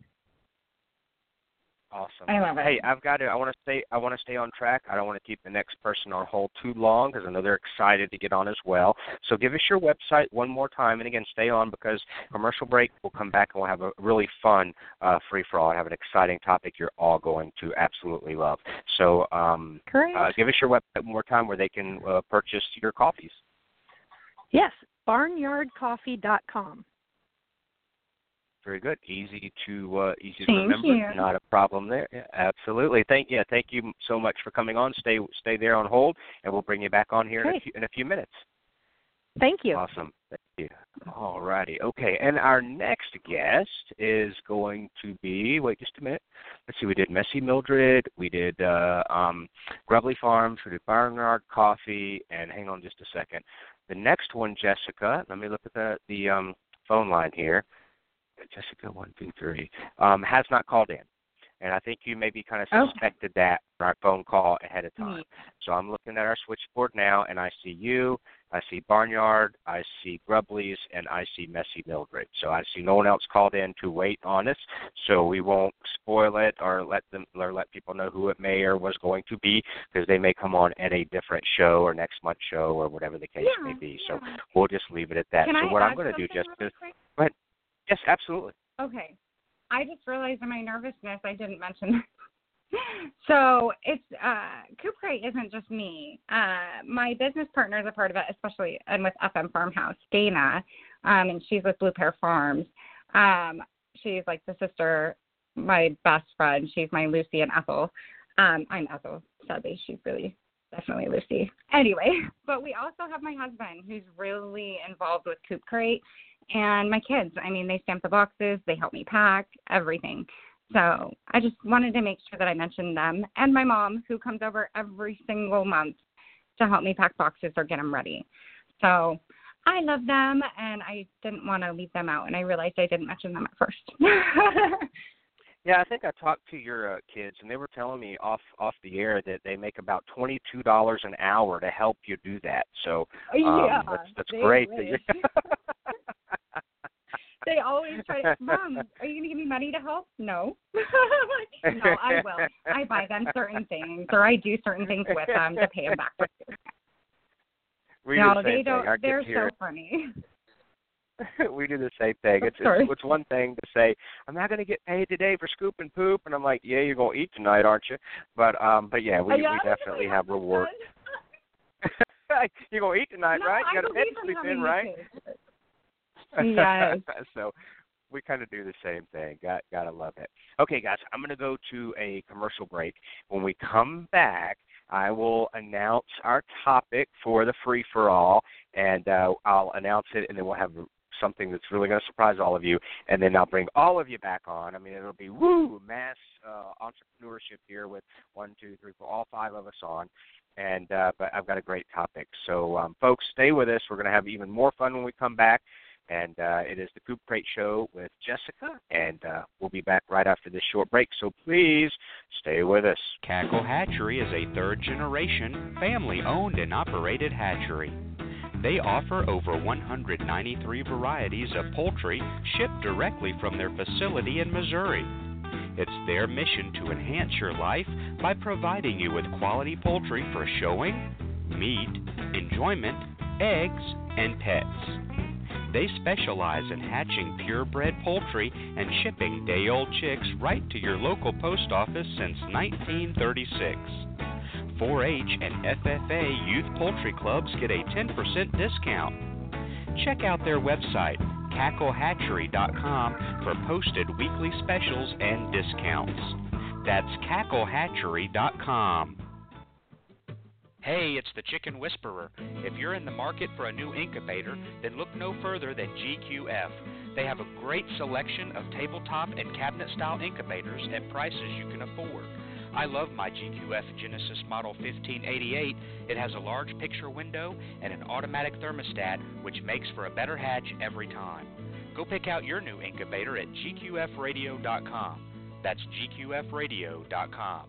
S3: Awesome.
S11: I love it.
S3: Hey, I want to stay on track. I don't want to keep the next person on hold too long because I know they're excited to get on as well. So give us your website one more time, and again, stay on because commercial break. We'll come back and we'll have a really fun free for all. I have an exciting topic you're all going to absolutely love. So give us your website one more time where they can purchase your coffees.
S14: Yes, barnyardcoffee.com.
S3: Very good. Easy to remember. You. Not a problem there. Yeah, absolutely. Thank you so much for coming on. Stay there on hold, and we'll bring you back on here in a few minutes.
S14: Thank you.
S3: Awesome. Thank you. All righty. Okay, and our next guest is going to be, wait just a minute, let's see, we did Messy Mildred, we did Grubbly Farms, we did Barnyard Coffee, and hang on just a second. The next one, Jessica, let me look at the phone line here. Jessica 123 has not called in. And I think you maybe kind of suspected that from our phone call ahead of time. So I'm looking at our switchboard now, and I see you, I see Barnyard, I see Grubbly's, and I see Messy Mildred. So I see no one else called in to wait on us, so we won't spoil it or let people know who it may or was going to be, because they may come on at a different show or next month's show or whatever the case may be. So we'll just leave it at that. So what I'm going to do, Jessica, go ahead. Yes, absolutely.
S11: Okay. I just realized in my nervousness I didn't mention So it's Coop Crate isn't just me. My business partner is a part of it, especially and with FM Farmhouse, Dana, and she's with Blue Pear Farms. She's like the sister, my best friend. She's my Lucy and Ethel. I'm Ethel, sadly. She's really definitely Lucy. Anyway, but we also have my husband who's really involved with Coop Crate, and my kids. I mean, they stamp the boxes, they help me pack, everything. So I just wanted to make sure that I mentioned them, and my mom, who comes over every single month to help me pack boxes or get them ready. So I love them, and I didn't want to leave them out, and I realized I didn't mention them at first.
S3: Yeah, I think I talked to your kids, and they were telling me off the air that they make about $22 an hour to help you do that. So that's great.
S11: Wish. They always try to, Mom, are you going to give me money to help? No. No, I will. I buy them certain things, or I do certain things with them to pay them back. They're so funny.
S3: We do the same thing. It's one thing to say, I'm not going to get paid today for scoop and poop, and I'm like, yeah, you're going to eat tonight, aren't you? But yeah, we definitely have rewards. You're going to eat tonight, right? You got a bed to sleep in, right?
S11: Yes.
S3: So we kind of do the same thing. Gotta love it. Okay, guys, I'm going to go to a commercial break. When we come back, I will announce our topic for the free-for-all, and I'll announce it, and then we'll have something that's really going to surprise all of you, and then I'll bring all of you back on. I mean, it'll be, mass entrepreneurship here with 1, 2, 3, 4, all 5 of us on. And but I've got a great topic. So, folks, stay with us. We're going to have even more fun when we come back. And it is the Coop Crate Show with Jessica, and we'll be back right after this short break, so please stay with us.
S6: Cackle Hatchery is a third-generation, family-owned and operated hatchery. They offer over 193 varieties of poultry shipped directly from their facility in Missouri. It's their mission to enhance your life by providing you with quality poultry for showing, meat, enjoyment, eggs, and pets. They specialize in hatching purebred poultry and shipping day-old chicks right to your local post office since 1936. 4-H and FFA youth poultry clubs get a 10% discount. Check out their website, cacklehatchery.com, for posted weekly specials and discounts. That's cacklehatchery.com. Hey, it's the Chicken Whisperer. If you're in the market for a new incubator, then look no further than GQF. They have a great selection of tabletop and cabinet-style incubators at prices you can afford. I love my GQF Genesis Model 1588. It has a large picture window and an automatic thermostat, which makes for a better hatch every time. Go pick out your new incubator at gqfradio.com. That's gqfradio.com.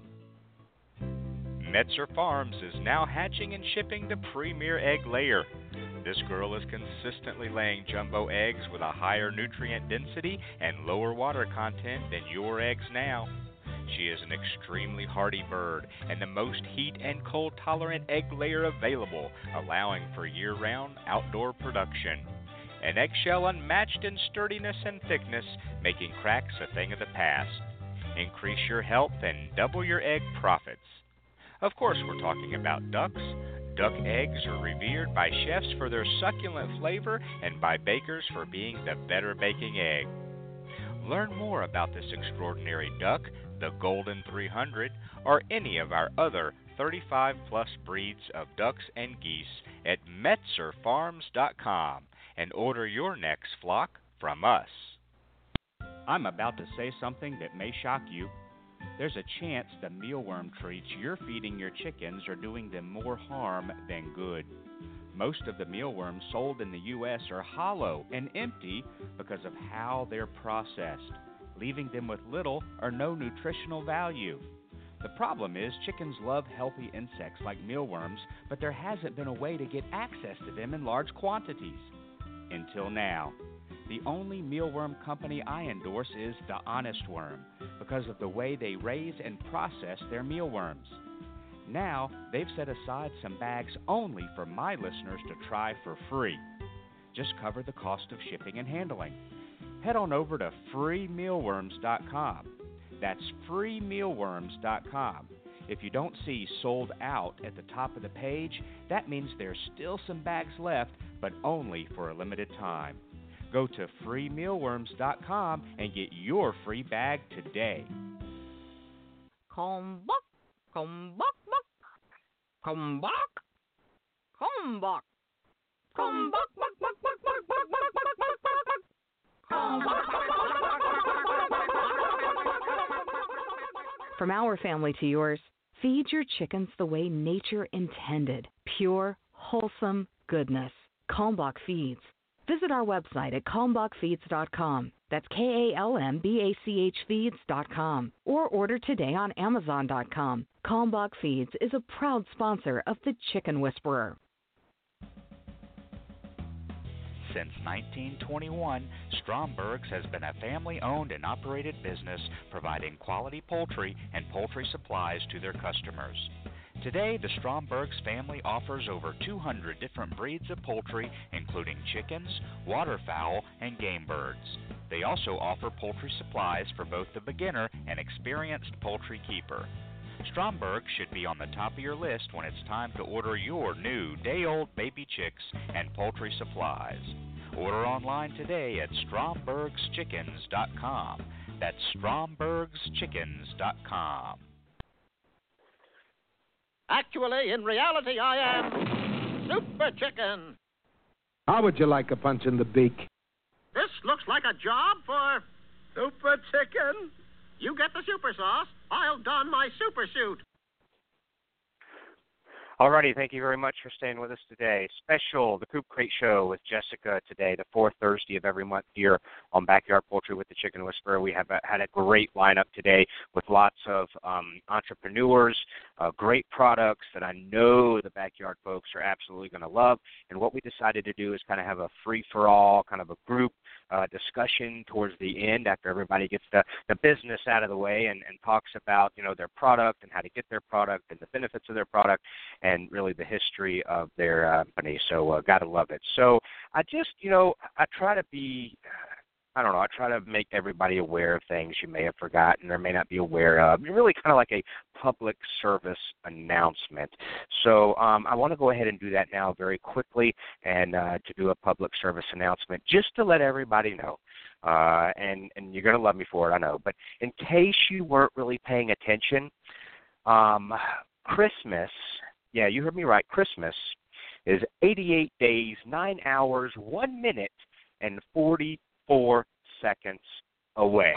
S6: Metzer Farms is now hatching and shipping the premier egg layer. This girl is consistently laying jumbo eggs with a higher nutrient density and lower water content than your eggs now. She is an extremely hardy bird and the most heat and cold tolerant egg layer available, allowing for year-round outdoor production. An eggshell unmatched in sturdiness and thickness, making cracks a thing of the past. Increase your health and double your egg profits. Of course, we're talking about ducks. Duck eggs are revered by chefs for their succulent flavor and by bakers for being the better baking egg. Learn more about this extraordinary duck, the Golden 300, or any of our other 35-plus breeds of ducks and geese at metzerfarms.com and order your next flock from us.
S7: I'm about to say something that may shock you. there's a chance the mealworm treats you're feeding your chickens are doing them more harm than good. Most of the mealworms sold in the U.S. are hollow and empty because of how they're processed, leaving them with little or no nutritional value. The problem is chickens love healthy insects like mealworms, but there hasn't been a way to get access to them in large quantities. Until now. The only mealworm company I endorse is The Honest Worm because of the way they raise and process their mealworms. Now, they've set aside some bags only for my listeners to try for free. Just cover the cost of shipping and handling. Head on over to freemealworms.com. That's freemealworms.com. If you don't see sold out at the top of the page, that means there's still some bags left, but only for a limited time. Go to freemealworms.com and get your free bag today.
S15: Come back, come back, back. Come back, come back. Come back, back, back, back, back, back, back, back, back, back, back. Come back.
S16: From our family to yours, feed your chickens the way nature intended. Pure, wholesome goodness. Kalmbach Feeds. Visit our website at kalmbachfeeds.com. That's KALMBACH feeds.com. Or order today on Amazon.com. Kalmbach Feeds is a proud sponsor of The Chicken Whisperer.
S6: Since 1921, Stromberg's has been a family-owned and operated business providing quality poultry and poultry supplies to their customers. Today, the Stromberg's family offers over 200 different breeds of poultry, including chickens, waterfowl, and game birds. They also offer poultry supplies for both the beginner and experienced poultry keeper. Stromberg should be on the top of your list when it's time to order your new day-old baby chicks and poultry supplies. Order online today at strombergschickens.com. That's strombergschickens.com.
S17: Actually, in reality, I am Super Chicken.
S18: How would you like a punch in the beak?
S17: This looks like a job for Super Chicken. You get the super sauce. I'll don my super suit.
S3: Alrighty, thank you very much for staying with us today. Special, the Coop Crate Show with Jessica today, the fourth Thursday of every month here on Backyard Poultry with the Chicken Whisperer. We have had a great lineup today with lots of entrepreneurs, great products that I know the backyard folks are absolutely going to love. And what we decided to do is kind of have a free-for-all, kind of a group discussion towards the end after everybody gets the business out of the way and talks about, you know, their product and how to get their product and the benefits of their product and really the history of their company. So got to love it. So I just, you know, I try to be, I don't know, I try to make everybody aware of things you may have forgotten or may not be aware of. You're really kind of like a public service announcement. So I want to go ahead and do that now very quickly and to do a public service announcement just to let everybody know. And you're going to love me for it, I know. But in case you weren't really paying attention, Christmas, yeah, you heard me right, Christmas is 88 days, 9 hours, 1 minute, and 44 seconds away.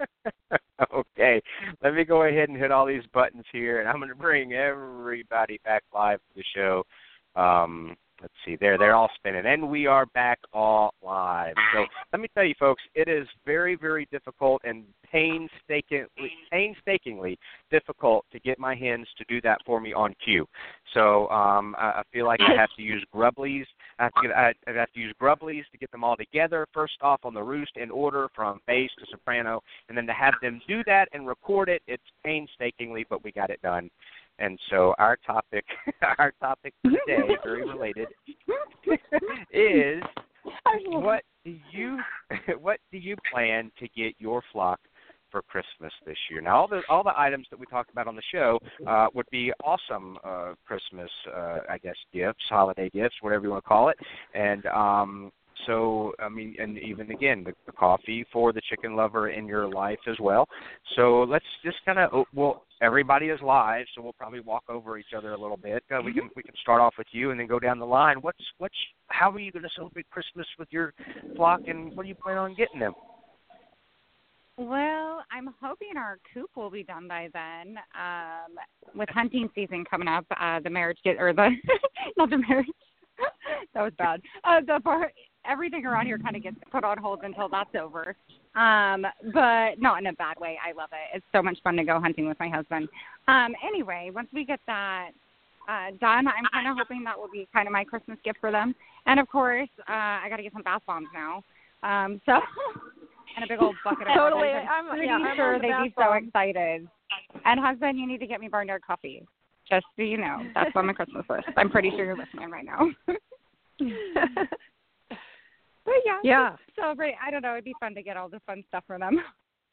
S3: Okay, let me go ahead and hit all these buttons here, and I'm going to bring everybody back live to the show. Let's see, they're all spinning, and we are back all live. So let me tell you, folks, it is very, very difficult and painstakingly difficult to get my hens to do that for me on cue. So I feel like I have to use Grubblies. I have to use Grubblies to get them all together, first off on the roost in order from bass to soprano, and then to have them do that and record it, it's painstakingly, but we got it done. And so our topic today, very related, is what do you plan to get your flock for Christmas this year? Now, all the items that we talked about on the show would be awesome Christmas, I guess, gifts, holiday gifts, whatever you want to call it, and so, I mean, and even, again, the coffee for the chicken lover in your life as well. So let's just kind of, everybody is live, so we'll probably walk over each other a little bit. We can start off with you and then go down the line. How are you going to celebrate Christmas with your flock, and what do you plan on getting them?
S11: Well, I'm hoping our coop will be done by then. With hunting season coming up, not the marriage. That was bad. Everything around here kind of gets put on hold until that's over. But not in a bad way. I love it. It's so much fun to go hunting with my husband. Anyway, once we get that done, I'm kind of hoping that will be kind of my Christmas gift for them. And, of course, I got to get some bath bombs now. And a big old bucket of
S14: totally.
S11: I'm sure they'd be so excited. And, husband, you need to get me Barnyard coffee. Just so you know, that's on my Christmas list. I'm pretty sure you're listening right now. But yeah. Celebrate. I don't know. It'd be fun to get all the fun stuff for them.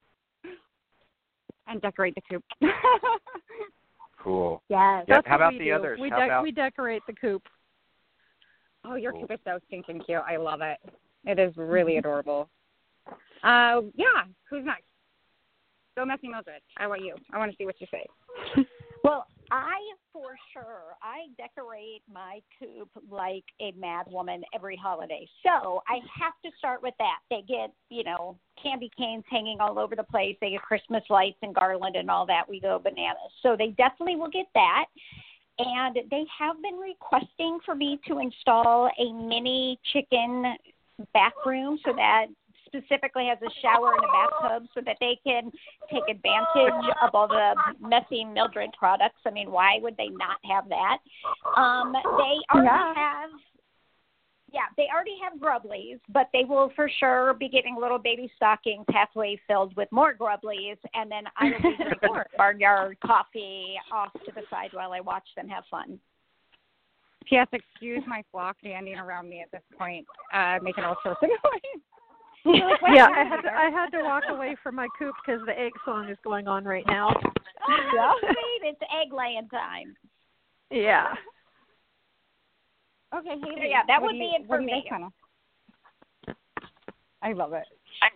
S11: And decorate the coop.
S3: Cool.
S11: Yes.
S3: Yep. How about the others?
S14: We decorate the coop.
S11: Oh, your coop is so stinking cute. I love it. It is really adorable. Yeah. Who's next? Go Messy Mildred. I want you. I want to see what you say.
S12: Well, I decorate my coop like a mad woman every holiday. So I have to start with that. They get, candy canes hanging all over the place. They get Christmas lights and garland and all that. We go bananas. So they definitely will get that. And they have been requesting for me to install a mini chicken bathroom so that specifically has a shower and a bathtub so that they can take advantage of all the Messy Mildred products. I mean, why would they not have that? They already have Grubblies, but they will for sure be getting little baby stockings halfway filled with more Grubblies, and then I will be drinking Barnyard coffee off to the side while I watch them have fun.
S11: P.S. Excuse my flock standing around me at this point, making all sorts of noise.
S14: Yeah, I had to walk away from my coop because the egg song is going on right now.
S12: Oh, sweet. It's egg laying time.
S14: Yeah.
S11: Okay, Haley.
S12: Yeah, that would be it for me.
S11: I love it.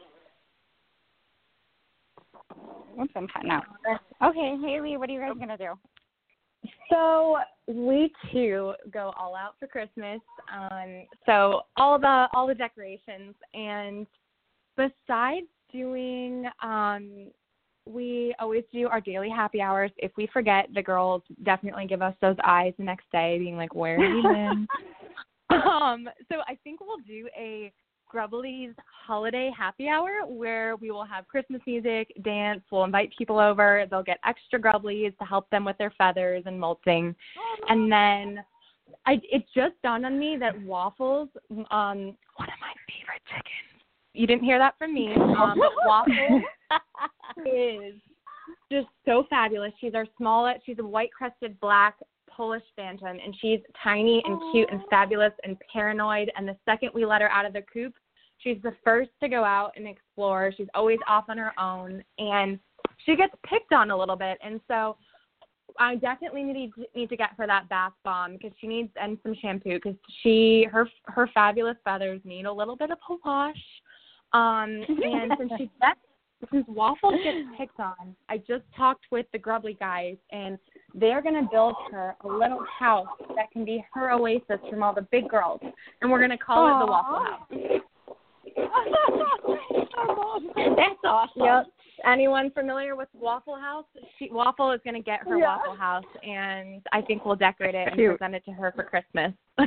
S11: Once I'm cutting out. Okay, Haley, what are you guys going to do?
S13: So we too go all out for Christmas. So all the decorations, and besides doing, we always do our daily happy hours. If we forget, the girls definitely give us those eyes the next day, being like, "Where have you been?" So I think we'll do a Grubblies holiday happy hour where we will have Christmas music, dance, we'll invite people over, they'll get extra Grubblies to help them with their feathers and molting. And then it just dawned on me that waffles, one of my favorite chickens. You didn't hear that from me. Waffles is just so fabulous. She's a white-crested black Polish Phantom, and she's tiny and cute and fabulous and paranoid. And the second we let her out of the coop, she's the first to go out and explore. She's always off on her own, and she gets picked on a little bit. And so I definitely need to get her that bath bomb because she needs, and some shampoo, because her fabulous feathers need a little bit of a wash. And since Waffles gets picked on, I just talked with the Grubbly guys, and they're going to build her a little house that can be her oasis from all the big girls, and we're going to call it the Waffle House.
S12: That's awesome.
S13: Yep. anyone familiar with Waffle House? Waffle is going to get her Waffle House, and I think we'll decorate it and present it to her for Christmas. And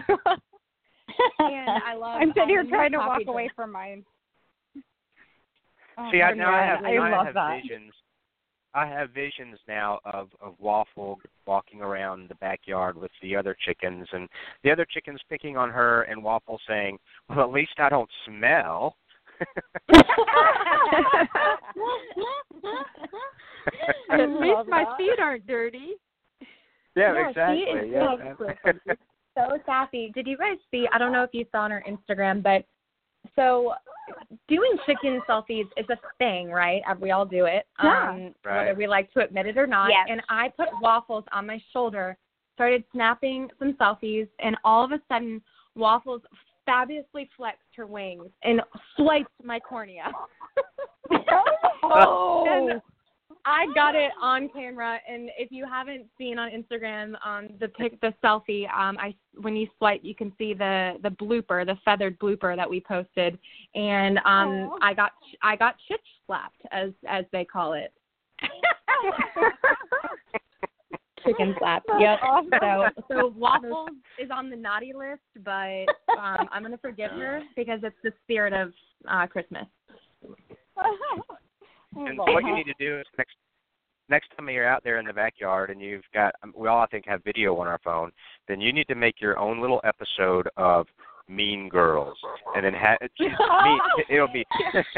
S13: I love.
S11: I'm sitting here trying to walk away from mine.
S3: See, I have
S11: that.
S3: visions. I have visions now of Waffle walking around the backyard with the other chickens, and the other chickens picking on her, and Waffle saying, "Well, at least I don't smell."
S14: At least my feet aren't dirty.
S3: Yeah, exactly.
S13: So sassy. Did you guys see? I don't know if you saw on her Instagram, but so doing chicken selfies is a thing, right? We all do it, whether we like to admit it or not.
S11: Yes.
S13: And I put Waffles on my shoulder, started snapping some selfies, and all of a sudden, Waffles fabulously flexed her wings and sliced my cornea. And I got it on camera, and if you haven't seen on Instagram the selfie, when you swipe, you can see the blooper, the feathered blooper that we posted, and I got chitch slapped as they call it. Chicken slap. Yep. So Waffles is on the naughty list, but I'm going to forgive her because it's the spirit of Christmas.
S3: And what you need to do is next time you're out there in the backyard and you've got, we all I think have video on our phone, then you need to make your own little episode of Mean Girls, and then it'll be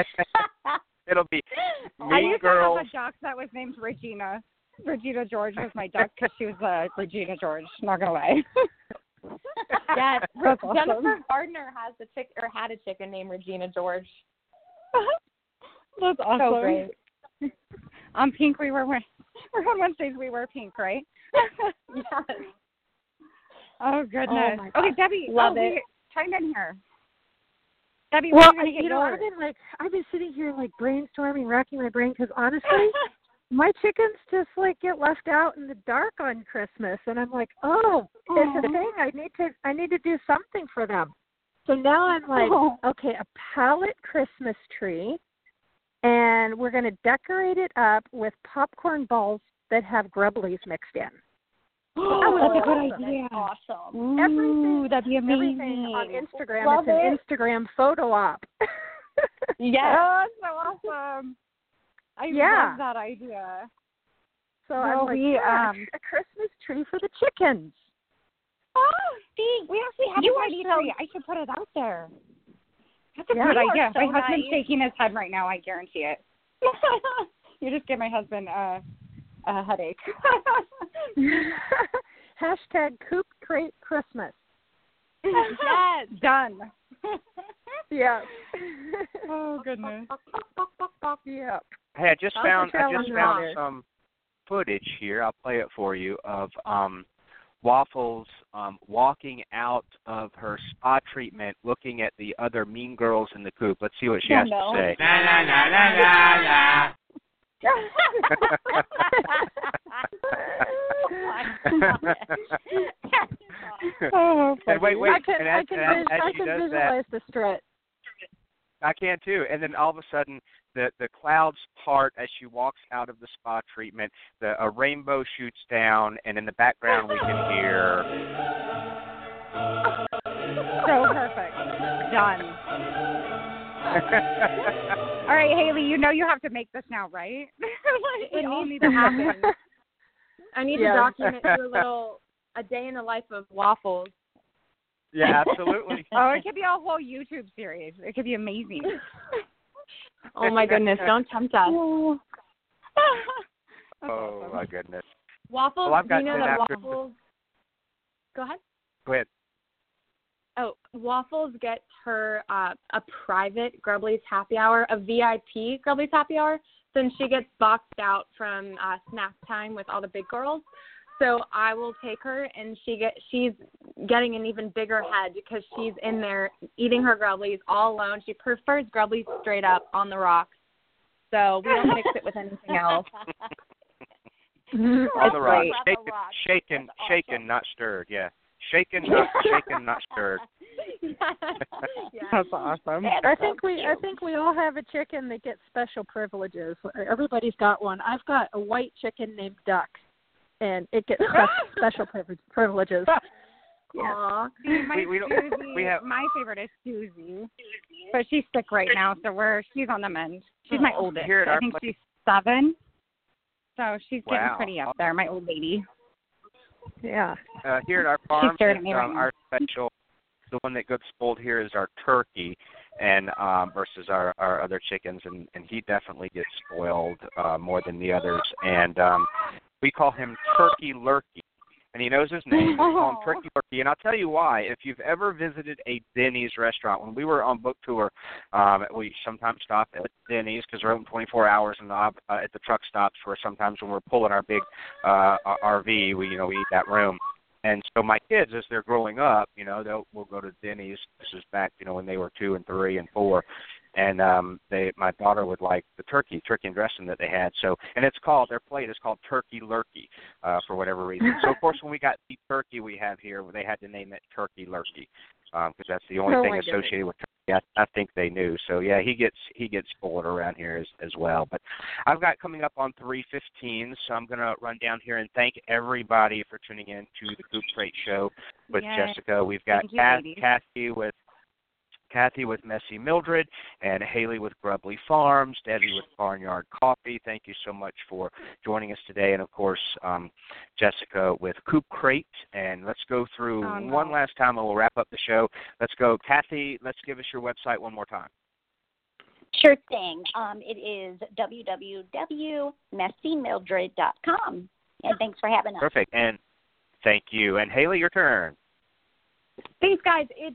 S3: Mean Girls.
S11: I used to have a duck that was named Regina. Regina George was my duck because she was Regina George. Not gonna lie.
S13: Yes,
S11: That's
S13: Jennifer
S11: awesome.
S13: Gardner had a chicken named Regina George.
S11: That's awesome.
S13: So great.
S11: On Pink, we're on Wednesdays. We wear pink, right?
S13: Yes.
S11: Oh goodness.
S13: Oh, my
S11: okay,
S13: God.
S11: Debbie.
S13: Love it.
S11: Chime in here. Debbie,
S14: Well,
S11: when are you gonna get yours?
S14: I've been sitting here like brainstorming, racking my brain because honestly, my chickens just like get left out in the dark on Christmas, and I'm like, it's a thing. I need to do something for them. So now I'm like, okay, a pallet Christmas tree, and we're going to decorate it up with popcorn balls that have Grubblies mixed in.
S11: That's a good idea.
S12: Awesome.
S11: Everything,
S14: that'd be amazing.
S11: Everything on Instagram.
S12: Love
S11: it's an
S12: it.
S11: Instagram photo op.
S13: Yes.
S11: Oh, that's so awesome. I love that idea. So I'm like, a Christmas tree for the chickens.
S12: Oh, thanks.
S11: We actually have
S12: You
S11: a
S12: are
S11: tiny
S12: so-
S11: tree. I should put it out there. That's a
S12: Yeah,
S11: good
S12: you are
S11: idea.
S12: so
S11: My husband's
S12: nice.
S11: shaking his head right now. I guarantee it. You just give my husband a headache.
S14: Hashtag Coop Crate Christmas.
S11: Yes. Done.
S14: Yeah.
S11: Oh, goodness.
S14: Yeah.
S3: Hey, I just found
S14: there.
S3: some footage here. I'll play it for you of Waffles walking out of her spa treatment, looking at the other mean girls in the coop. Let's see what she has to say.
S2: La la la la la la.
S11: Oh,
S3: and wait.
S14: I can
S3: and as she does
S14: visualize
S3: that,
S14: the strut.
S3: I can too. And then all of a sudden, the clouds part as she walks out of the spa treatment. A rainbow shoots down, and in the background we can hear.
S11: So perfect. Done. All right, Haley, you know you have to make this now, right?
S13: It
S11: all
S13: needs to happen. I need to document a day in the life of Waffles.
S3: Yeah, absolutely.
S11: Oh, it could be a whole YouTube series. It could be amazing.
S13: Oh my goodness! Don't tempt us.
S3: Oh my goodness.
S13: Waffles.
S3: Well, I've got
S13: do you know
S3: that
S13: that
S3: after-
S13: Waffles? Go ahead.
S3: Go ahead.
S13: Oh, Waffles gets her a private Grubblies happy hour, a VIP Grubblies happy hour. Then she gets boxed out from snack time with all the big girls. So I will take her, and she's getting an even bigger head because she's in there eating her Grubblies all alone. She prefers Grubblies straight up on the rocks. So we don't mix it with anything else.
S3: On the rocks.
S12: Great.
S3: Shaken, not stirred. Yeah. Shaken, not stirred.
S13: That's awesome.
S14: I think we all have a chicken that gets special privileges. Everybody's got one. I've got a white chicken named Duck, and it gets special privileges.
S11: Aww. My favorite is Susie, but she's sick right now, so she's on the mend. She's my oldest. I think she's 7, so she's getting pretty up there. My old lady.
S14: Yeah.
S3: Here at our farm, our special, the one that gets spoiled here is our turkey, and versus our other chickens, and he definitely gets spoiled more than the others, and we call him Turkey Lurkey. And he knows his name. We call him Turkey Lurkey. And I'll tell you why. If you've ever visited a Denny's restaurant, when we were on book tour, we sometimes stop at Denny's because we're open 24 hours and at the truck stops where sometimes when we're pulling our big RV, we eat that room. And so my kids, as they're growing up, we'll go to Denny's. This is back, when they were 2 and 3 and 4. And my daughter would like the turkey and dressing that they had. So, and their plate is called Turkey Lurkey for whatever reason. So, of course, when we got the turkey we have here, they had to name it Turkey Lurkey because that's the only thing associated with turkey. I think they knew. So, yeah, he gets spoiled around here as well. But I've got coming up on 3:15, so I'm going to run down here and thank everybody for tuning in to the Coop Crate Show with Jessica. We've got Kathy with Messy Mildred, and Haley with Grubbly Farms, Debbie with Barnyard Coffee. Thank you so much for joining us today. And, of course, Jessica with Coop Crate. And let's go through one last time, and we'll wrap up the show. Let's go. Kathy, let's give us your website one more time.
S12: Sure thing. It is www.messymildred.com. And thanks for having us.
S3: Perfect. And thank you. And, Haley, your turn.
S13: Thanks, guys. It's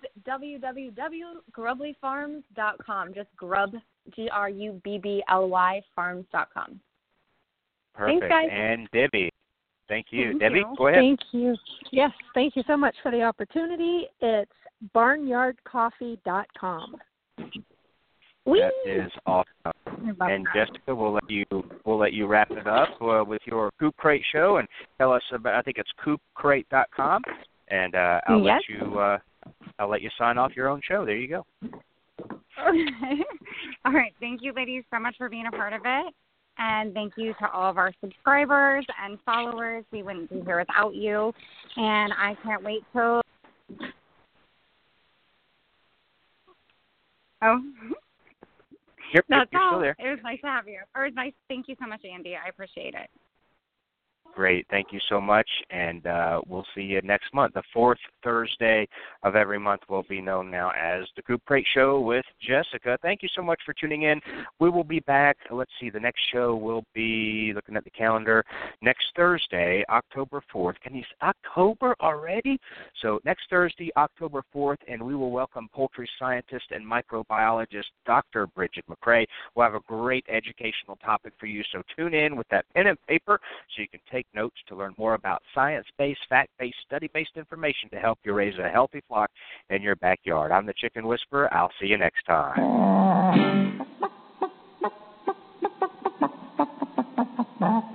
S13: www.grubblyfarms.com. Just grub, GRUBBLY, farms.com.
S3: Perfect.
S13: Thanks, guys.
S3: And Debbie. Thank you. Debbie, go ahead.
S14: Thank you. Yes, thank you so much for the opportunity. It's barnyardcoffee.com.
S3: That is awesome. And Jessica, we'll let you wrap it up with your Coop Crate show and tell us about. I think it's coopcrate.com. And I'll let you sign off your own show. There you go.
S11: Okay. All right. Thank you, ladies, so much for being a part of it. And thank you to all of our subscribers and followers. We wouldn't be here without you. And I can't wait till... Oh.
S3: Yep,
S11: That's
S3: you're
S11: all.
S3: Still there.
S11: It was nice to have you. It was nice. Thank you so much, Andy. I appreciate it.
S3: Great. Thank you so much, and we'll see you next month. The fourth Thursday of every month will be known now as the Coop Crate Show with Jessica. Thank you so much for tuning in. We will be back. Let's see. The next show will be, looking at the calendar, next Thursday, October 4th. October already? So next Thursday, October 4th, and we will welcome poultry scientist and microbiologist Dr. Bridget McCrae. We'll have a great educational topic for you, so tune in with that pen and paper so you can take notes to learn more about science-based, fact-based, study-based information to help you raise a healthy flock in your backyard. I'm the Chicken Whisperer. I'll see you next time.